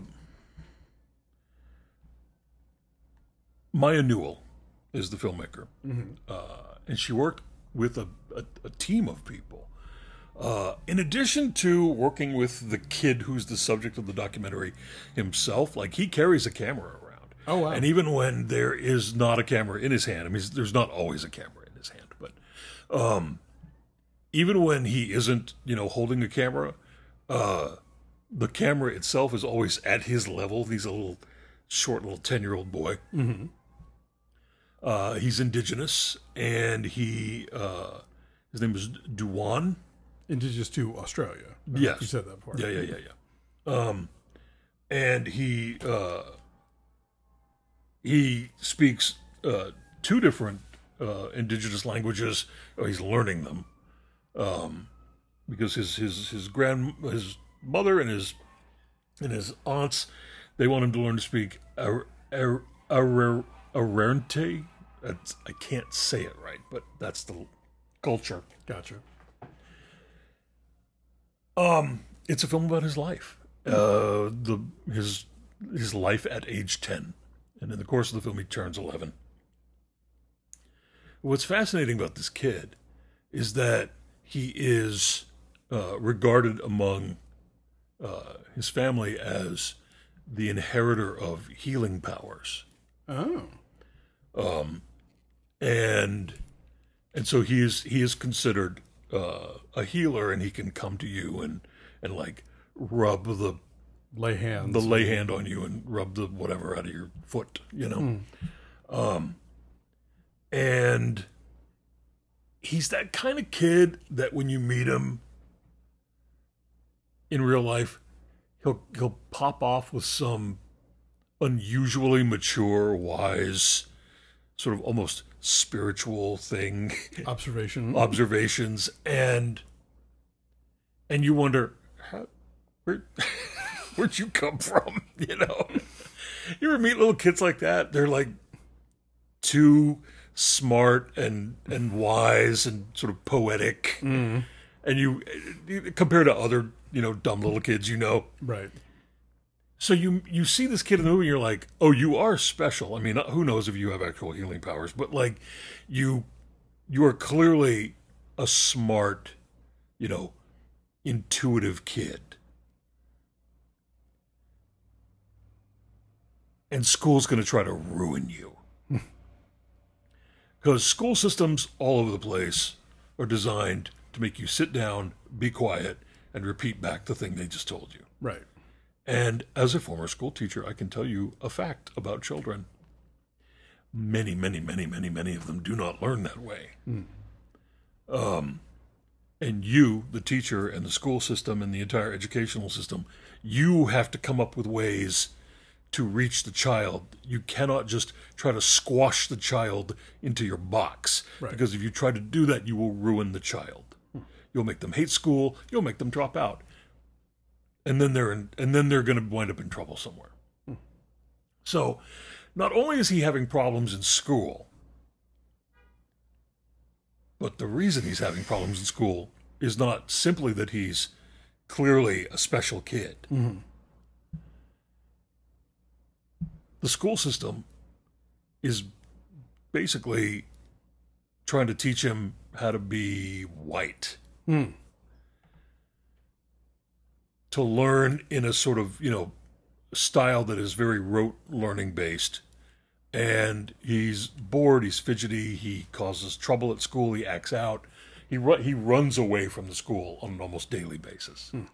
Maya Newell is the filmmaker, uh, and she worked with a, a, a team of people. Uh, in addition to working with the kid who's the subject of the documentary himself, like he carries a camera around. Oh, wow. And even when there is not a camera in his hand, I mean, there's not always a camera in his hand, but um, even when he isn't, you know, holding a camera, uh, the camera itself is always at his level. He's a little short, little ten-year-old boy. Mm-hmm. Uh, he's indigenous, and he uh, His name is Duan. Indigenous to Australia. I Yes. You said that part. Yeah, yeah, yeah, yeah. Um, and he uh, he speaks uh, two different uh, indigenous languages. Or he's learning them um, because his his his grand his mother and his and his aunts, they want him to learn to speak Ar- Ar- Ar- Arrernte. That's, I can't say it right, but that's the culture. Gotcha. Um, it's a film about his life, uh, the his his life at age ten, and in the course of the film, he turns eleven. What's fascinating about this kid is that he is uh, regarded among uh, his family as the inheritor of healing powers. Oh. Um, and and so he is he is considered uh, a healer, and he can come to you and and like rub the Lay hands. the lay hand on you and rub the whatever out of your foot, you know. Mm. Um, and he's that kind of kid that when you meet him in real life, he'll he'll pop off with some unusually mature, wise, sort of almost spiritual thing, Observation. observations, and and you wonder, how, where, where'd you come from? You know, you ever meet little kids like that? They're like too smart and and wise and sort of poetic, Mm. and you, you compare to other you know dumb little kids, you know, Right. So you you see this kid in the movie, and you're like, oh, you are special. I mean, who knows if you have actual healing powers, but like, you you are clearly a smart, you know, intuitive kid. And school's going to try to ruin you. Because school systems all over the place are designed to make you sit down, be quiet, and repeat back the thing they just told you. Right. And as a former school teacher, I can tell you a fact about children. Many, many, many, many, many of them do not learn that way. Mm. Um, and you, the teacher, and the school system, and the entire educational system, you have to come up with ways to reach the child. You cannot just try to squash the child into your box. Right. Because if you try to do that, you will ruin the child. Hmm. You'll make them hate school. You'll make them drop out. And then they're in, and then they're going to wind up in trouble somewhere. Hmm. So, not only is he having problems in school, but the reason he's having problems in school is not simply that he's clearly a special kid. Mm-hmm. The school system is basically trying to teach him how to be white. Mm. To learn in a sort of, you know, style that is very rote learning based. And he's bored, he's fidgety, he causes trouble at school, he acts out. He ru- he runs away from the school on an almost daily basis. Hmm.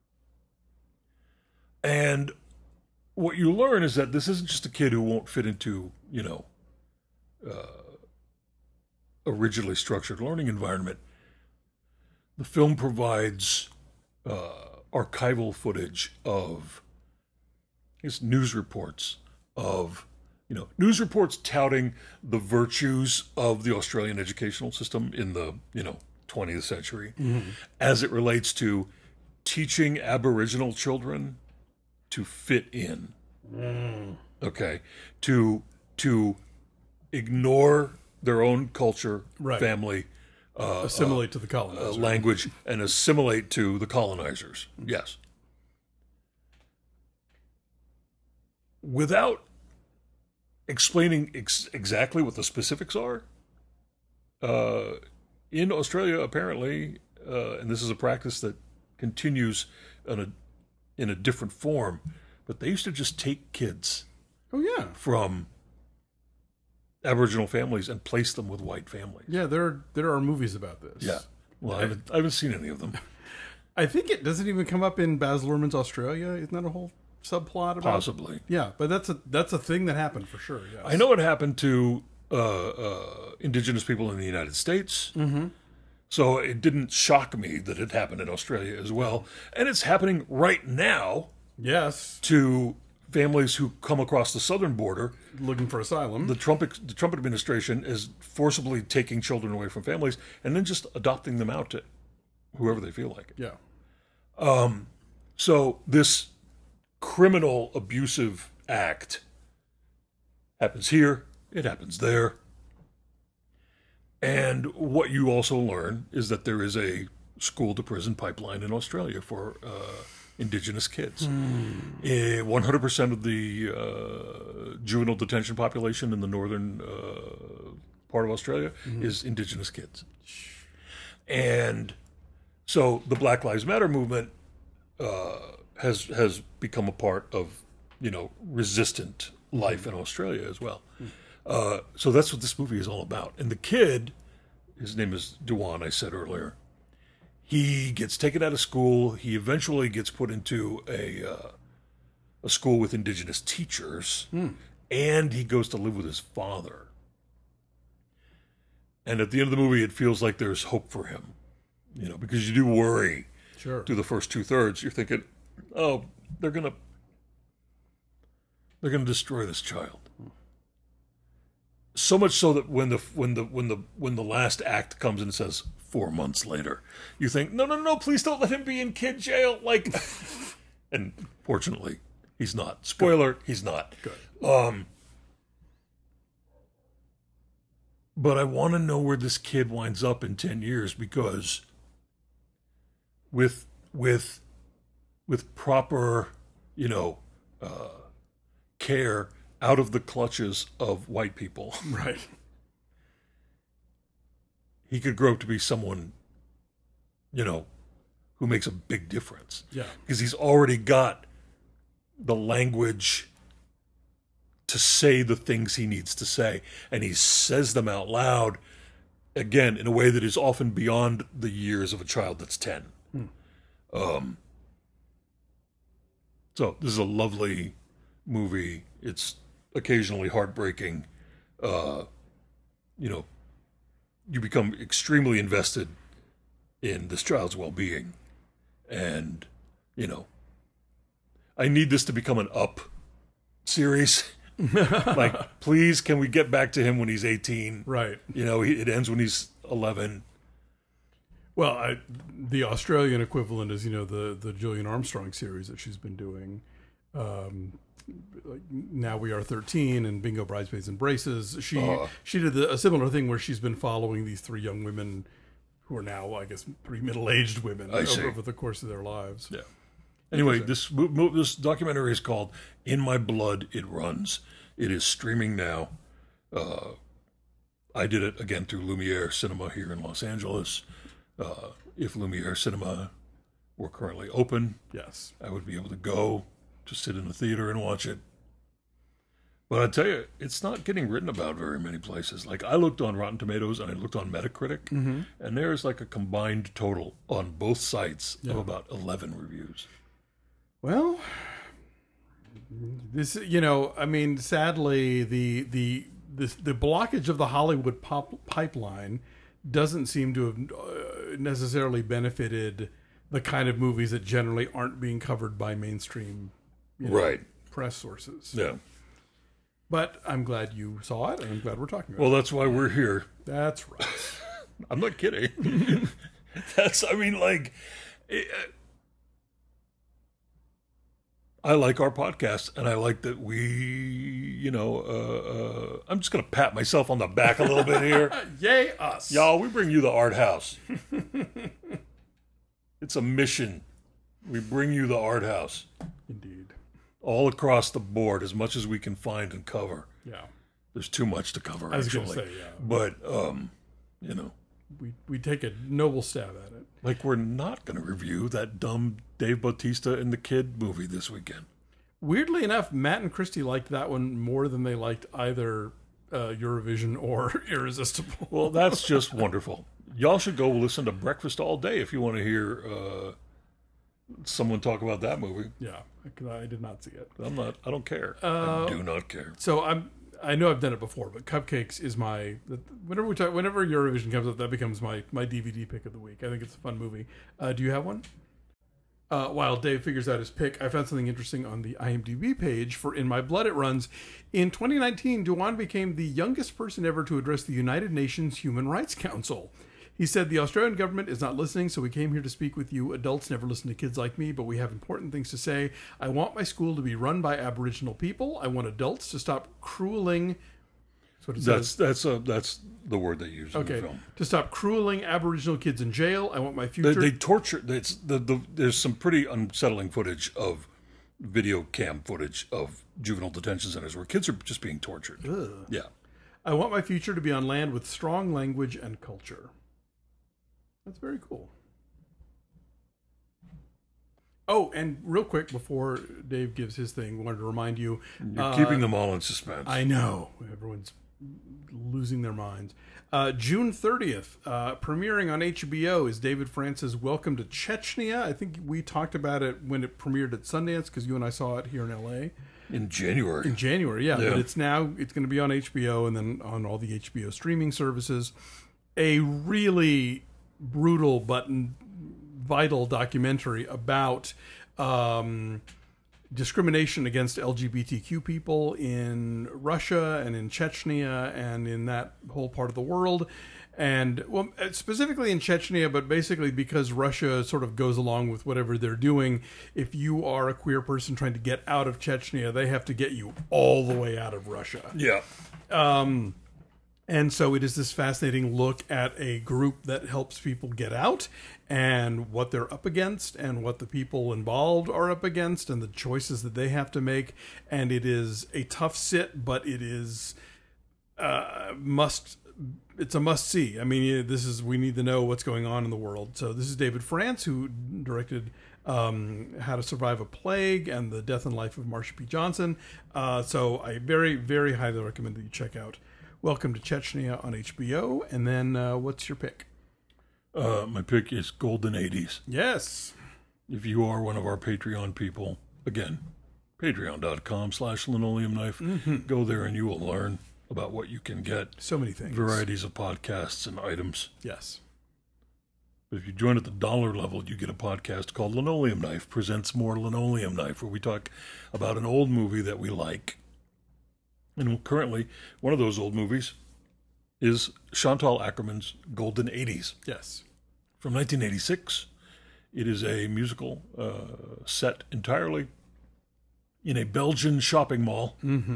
And what you learn is that this isn't just a kid who won't fit into, you know, uh, a rigidly structured learning environment. The film provides uh, archival footage of I guess, news reports of You know, news reports touting the virtues of the Australian educational system in the, you know, twentieth century mm-hmm. as it relates to teaching Aboriginal children to fit in. Mm. Okay. To to ignore their own culture, right. family, uh, assimilate uh, to the colonizers. Uh, language, and assimilate to the colonizers. Mm-hmm. Yes. Without explaining ex- exactly what the specifics are, uh, in Australia, apparently, uh, and this is a practice that continues in a, in a different form, but they used to just take kids oh, yeah. from Aboriginal families and place them with white families. Yeah, there, there are movies about this. Yeah. Well, I haven't, I haven't seen any of them. I think it doesn't even come up in Baz Luhrmann's Australia. Isn't that a whole subplot about Possibly. Yeah, but that's a that's a thing that happened for sure. Yes. I know it happened to uh, uh, indigenous people in the United States. Mm-hmm. So it didn't shock me that it happened in Australia as well. And it's happening right now Yes. to families who come across the southern border. Looking for asylum. The Trump, the Trump administration is forcibly taking children away from families and then just adopting them out to whoever they feel like. Yeah. Um, so this criminal abusive act happens here, it happens there. And what you also learn is that there is a school to prison pipeline in Australia for uh, indigenous kids. Mm. Uh, one hundred percent of the uh, juvenile detention population in the northern uh, part of Australia mm-hmm. is indigenous kids. And so the Black Lives Matter movement uh, has has become a part of, you know, resistant life in Australia as well. Mm. Uh, so that's what this movie is all about. And the kid, his name is Dewan, I said earlier, he gets taken out of school. He eventually gets put into a uh, a school with indigenous teachers, mm. and he goes to live with his father. And at the end of the movie, it feels like there's hope for him, you know, because you do worry. Sure. Through the first two thirds, you're thinking, oh, they're gonna they're gonna destroy this child. So much so that when the when the when the when the last act comes and it says four months later, you think, no, no, no, please don't let him be in kid jail. Like, and fortunately, he's not. Spoiler, Good. he's not. Good. Um, but I want to know where this kid winds up in ten years because with with with proper, you know, uh, care. Out of the clutches of white people. Right. He could grow up to be someone, you know, who makes a big difference. Yeah. Because he's already got the language to say the things he needs to say. And he says them out loud, again, in a way that is often beyond the years of a child that's ten. Hmm. Um. So this is a lovely movie. It's occasionally heartbreaking. Uh, you know, you become extremely invested in this child's well-being. And, you know, I need this to become an Up series. Like, please, can we get back to him when he's eighteen? Right. You know, he, it ends when he's eleven. Well, I, the Australian equivalent is, you know, the, the Julian Armstrong series that she's been doing. Um, like Now We Are thirteen and Bingo Bridesmaids and Braces. She uh, she did the, a similar thing where she's been following these three young women who are now, I guess, pretty middle-aged women over, over the course of their lives. Yeah. Anyway, this this documentary is called In My Blood It Runs. It is streaming now. Uh, I did it again through Lumiere Cinema here in Los Angeles. Uh, if Lumiere Cinema were currently open, yes, I would be able to go to sit in a theater and watch it. But I tell you, it's not getting written about very many places. Like, I looked on Rotten Tomatoes and I looked on Metacritic, mm-hmm. and there's like a combined total on both sites yeah. of about eleven reviews. Well, this, you know, I mean, sadly, the the the, the blockage of the Hollywood pop pipeline doesn't seem to have uh, necessarily benefited the kind of movies that generally aren't being covered by mainstream, you know, right, press sources. Yeah. But I'm glad you saw it, and I'm glad we're talking about well, it. Well, that's why we're here. That's right. I'm not kidding. That's, I mean, like, it, I like our podcast, and I like that we, you know, uh, uh, I'm just going to pat myself on the back a little bit here. Yay, us. Y'all, we bring you the Art House. It's a mission. We bring you the Art House. Indeed. All across the board, as much as we can find and cover. Yeah. There's too much to cover, I was actually. going to say, yeah. But, um, you know. We we take a noble stab at it. Like, we're not going to review that dumb Dave Bautista and the Kid movie this weekend. Weirdly enough, Matt and Christy liked that one more than they liked either uh, Eurovision or Irresistible. Well, that's just wonderful. Y'all should go listen to Breakfast All Day if you want to hear uh, someone talk about that movie. Yeah, because I did not see it. I'm not. I don't care. Uh, I do not care. So I'm. I know I've done it before, but Cupcakes is my whenever we talk whenever Eurovision comes up, that becomes my my D V D pick of the week. I think it's a fun movie. Uh, do you have one? Uh, while Dave figures out his pick, I found something interesting on the IMDb page for In My Blood It Runs. In twenty nineteen, Dewan became the youngest person ever to address the United Nations Human Rights Council. He said, the Australian government is not listening, so we came here to speak with you. Adults never listen to kids like me, but we have important things to say. I want my school to be run by Aboriginal people. I want adults to stop crueling... That's what it That's says. that's a that's the word they use Okay. in the film. To stop crueling Aboriginal kids in jail. I want my They, future... they torture. It's the, the there's some pretty unsettling footage of video cam footage of juvenile detention centers where kids are just being tortured. Ugh. Yeah. I want my future to be on land with strong language and culture. That's very cool. Oh, and real quick before Dave gives his thing, wanted to remind you. You're uh, keeping them all in suspense. I know. Everyone's losing their minds. Uh, June thirtieth, uh, premiering on H B O is David France's Welcome to Chechnya. I think we talked about it when it premiered at Sundance because you and I saw it here in L A. in January. In January, yeah. Yeah. But it's now, it's going to be on H B O and then on all the H B O streaming services. A really brutal but vital documentary about um, discrimination against L G B T Q people in Russia and in Chechnya and in that whole part of the world. And well, specifically in Chechnya, but basically because Russia sort of goes along with whatever they're doing. If you are a queer person trying to get out of Chechnya, they have to get you all the way out of Russia. Yeah. Um, and so it is this fascinating look at a group that helps people get out and what they're up against and what the people involved are up against and the choices that they have to make. And it is a tough sit, but it is uh, must. It's a must see. I mean, this is, we need to know what's going on in the world. So this is David France, who directed um, How to Survive a Plague and The Death and Life of Marsha P. Johnson. Uh, so I very, very highly recommend that you check out Welcome to Chechnya on H B O. And then uh, what's your pick? Uh, my pick is Golden eighties. Yes. If you are one of our Patreon people, again, patreon.com slash linoleum knife. Mm-hmm. Go there and you will learn about what you can get. So many things. Varieties of podcasts and items. Yes. But if you join at the dollar level, you get a podcast called Linoleum Knife Presents More Linoleum Knife, where we talk about an old movie that we like. And currently, one of those old movies is Chantal Ackerman's Golden eighties. Yes. From nineteen eighty-six. It is a musical uh, set entirely in a Belgian shopping mall. Mm-hmm.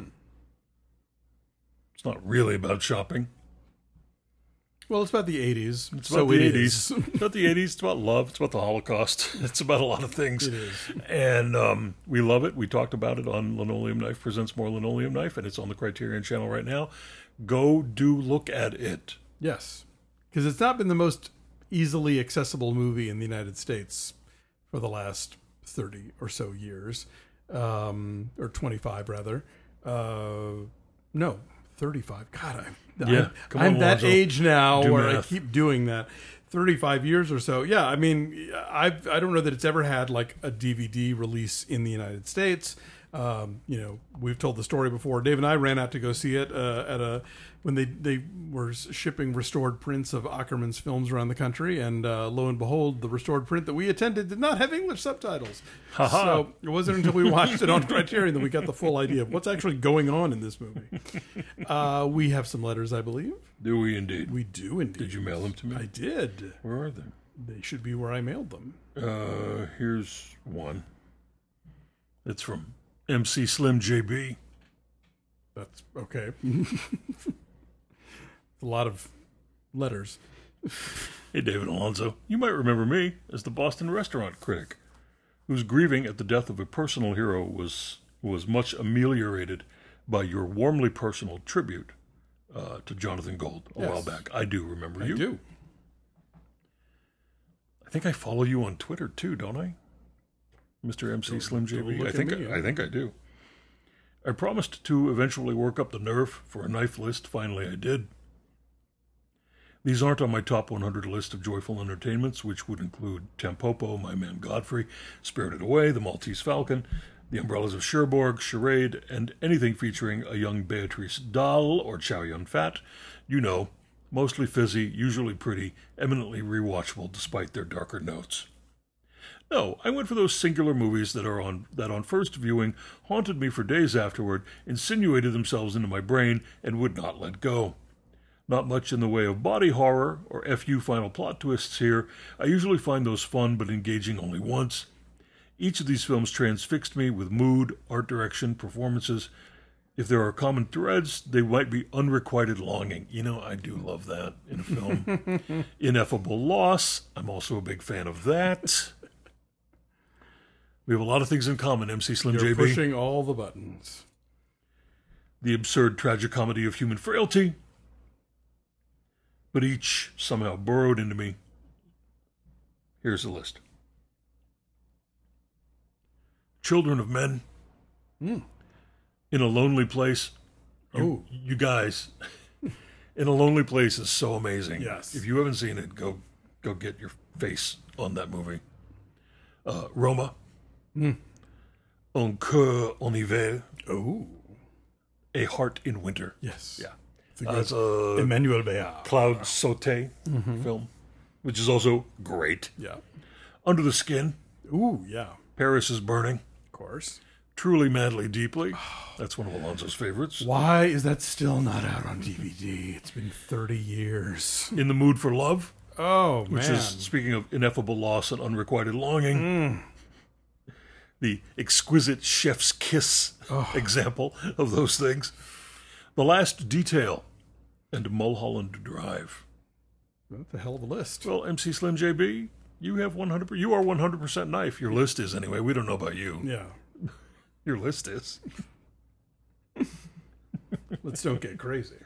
It's not really about shopping. Well, it's about the eighties. It's so about the it eighties. is. It's about the eighties. It's about love. It's about the Holocaust. It's about a lot of things. It is. And um, we love it. We talked about it on Linoleum Knife Presents More Linoleum Knife, and it's on the Criterion channel right now. Go do look at it. Yes. Because it's not been the most easily accessible movie in the United States for the last thirty or so years. Um, or twenty-five, rather. Uh, no, thirty-five. God, I'm, Yeah, I'm, come I'm on, that Lonzo. age now Do where I math. keep doing that. thirty-five years or so. Yeah, I mean, I've, I don't know that it's ever had like a D V D release in the United States. Um, you know, we've told the story before. Dave and I ran out to go see it uh, at a when they they were shipping restored prints of Ackerman's films around the country, and uh, lo and behold, the restored print that we attended did not have English subtitles. Ha-ha. So it wasn't until we watched it on Criterion that we got the full idea of what's actually going on in this movie. Uh, we have some letters, I believe. Do we indeed? We do indeed. Did you mail them to me? I did. Where are they? They should be where I mailed them. Uh, here's one. It's from M C Slim J B. That's okay. A lot of letters. Hey, David Alonzo. You might remember me as the Boston restaurant critic, whose grieving at the death of a personal hero was was much ameliorated by your warmly personal tribute uh, to Jonathan Gold a Yes. while back. I do remember you. I do. I think I follow you on Twitter too, don't I? Mister M C Slim J don't B. look I at think me. I, I think I do. I promised to eventually work up the nerve for a knife list. Finally, I did. These aren't on my top one hundred list of joyful entertainments, which would include Tampopo, My Man Godfrey, Spirited Away, The Maltese Falcon, The Umbrellas of Cherbourg, Charade, and anything featuring a young Beatrice Dahl or Chow Yun-fat. You know, mostly fizzy, usually pretty, eminently rewatchable despite their darker notes. No, I went for those singular movies that are on that on first viewing haunted me for days afterward, insinuated themselves into my brain, and would not let go. Not much in the way of body horror or F U final plot twists here. I usually find those fun but engaging only once. Each of these films transfixed me with mood, art direction, performances. If there are common threads, they might be unrequited longing. You know, I do love that in a film. Ineffable loss. I'm also a big fan of that. We have a lot of things in common, M C Slim You're J B. pushing all the buttons. The absurd tragicomedy of human frailty. But each somehow burrowed into me. Here's the list. Children of Men. Mm. In a Lonely Place. You, Oh. you guys. In a Lonely Place is so amazing. Yes. If you haven't seen it, go go get your face on that movie. Uh, Roma. Mm. Un cœur en hiver. Oh. A Heart in Winter. Yes. Yeah. It's a Uh, good it's a Emmanuel Béard. Cloud Sauté Mm-hmm. film, which is also great. Yeah. Under the Skin. Ooh, yeah. Paris is Burning. Of course. Truly, Madly, Deeply. That's one of Alonso's favorites. Why is that still not out on D V D? It's been thirty years. In the Mood for Love, Oh, which man. is, speaking of ineffable loss and unrequited longing, Mm. the exquisite chef's kiss Oh. example of those things. The Last Detail and Mulholland Drive. That's a hell of a list. Well, M C Slim J B, you have one hundred. You are one hundred percent knife. Your list is anyway. We don't know about you. Yeah. Your list is. Let's don't get crazy.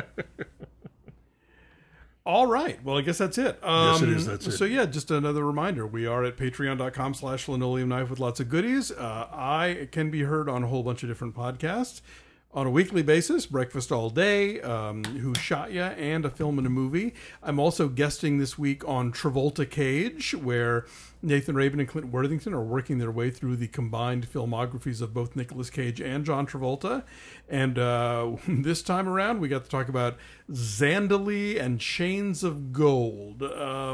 All right. Well, I guess that's it. Um, Yes, it is. That's it. So, yeah, just another reminder. We are at patreon.com slash linoleum knife with lots of goodies. Uh, I can be heard on a whole bunch of different podcasts on a weekly basis. Breakfast All Day, um, Who Shot Ya, and A Film and a Movie. I'm also guesting this week on Travolta Cage, where Nathan Rabin and Clint Worthington are working their way through the combined filmographies of both Nicolas Cage and John Travolta. And uh, this time around, we got to talk about Zandali and Chains of Gold.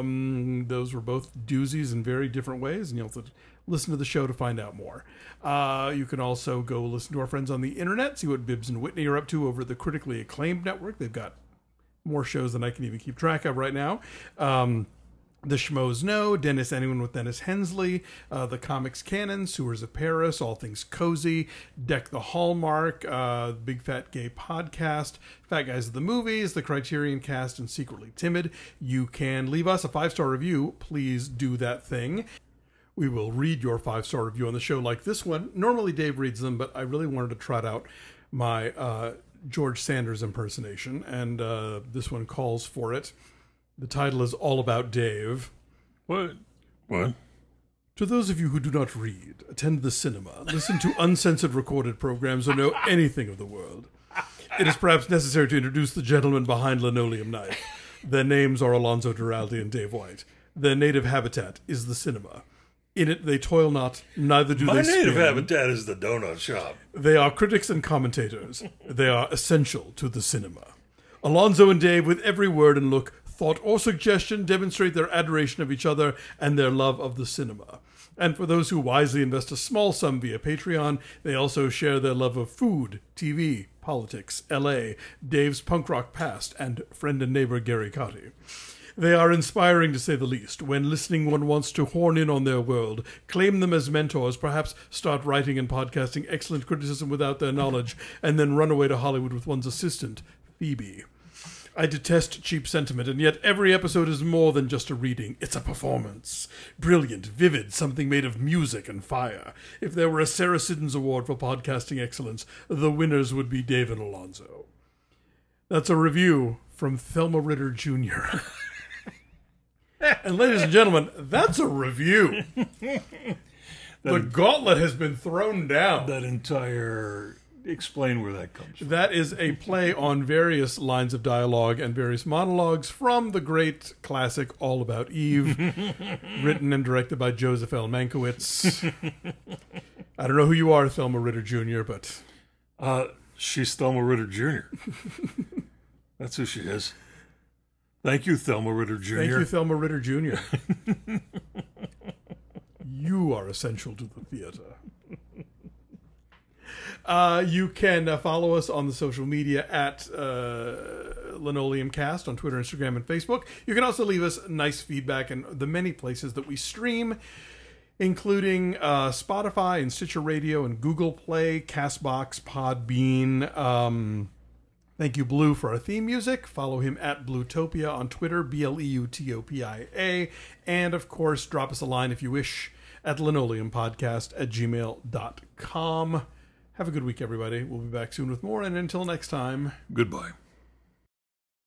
Um, those were both doozies in very different ways, and you'll have to listen to the show to find out more. Uh, you can also go listen to our friends on the internet, see what Bibbs and Whitney are up to over at the Critically Acclaimed Network. They've got more shows than I can even keep track of right now. Um, The Schmoes Know, Dennis Anyone with Dennis Hensley, uh, The Comics Canon, Sewers of Paris, All Things Cozy, Deck the Hallmark, uh, Big Fat Gay Podcast, Fat Guys of the Movies, The Criterion Cast, and Secretly Timid. You can leave us a five-star review. Please do that thing. We will read your five-star review on the show like this one. Normally Dave reads them, but I really wanted to trot out my uh, George Sanders impersonation, and uh, this one calls for it. The title is All About Dave. What? What? To those of you who do not read, attend the cinema, listen to uncensored recorded programs, or know anything of the world, it is perhaps necessary to introduce the gentlemen behind Linoleum Knife. Their names are Alonso Duralde and Dave White. Their native habitat is the cinema. In it they toil not, neither do My they native spin. habitat is the donut shop. They are critics and commentators. They are essential to the cinema. Alonso and Dave, with every word and look, thought, or suggestion, demonstrate their adoration of each other and their love of the cinema. And for those who wisely invest a small sum via Patreon, they also share their love of food, T V, politics, L A, Dave's punk rock past, and friend and neighbor Gary Cotty. They are inspiring, to say the least. When listening, one wants to horn in on their world, claim them as mentors, perhaps start writing and podcasting excellent criticism without their knowledge, and then run away to Hollywood with one's assistant, Phoebe. I detest cheap sentiment, and yet every episode is more than just a reading. It's a performance. Brilliant, vivid, something made of music and fire. If there were a Sarah Siddons Award for podcasting excellence, the winners would be Dave and Alonso. That's a review from Thelma Ritter Junior And ladies and gentlemen, that's a review. The gauntlet has been thrown down. That entire... Explain where that comes from. That is a play on various lines of dialogue and various monologues from the great classic All About Eve, written and directed by Joseph L. Mankiewicz. I don't know who you are, Thelma Ritter Junior, but Uh, she's Thelma Ritter Junior That's who she is. Thank you, Thelma Ritter Junior thank you, Thelma Ritter Junior You are essential to the theater. Uh, you can uh, follow us on the social media at uh, Linoleum Cast on Twitter, Instagram, and Facebook. You can also leave us nice feedback in the many places that we stream, including uh, Spotify and Stitcher Radio and Google Play, Castbox, Podbean. Um, thank you, Blue, for our theme music. Follow him at Bluetopia on Twitter, B L E U T O P I A. And, of course, drop us a line if you wish at linoleumpodcast at gmail dot com. Have a good week, everybody. We'll be back soon with more. And until next time, Goodbye.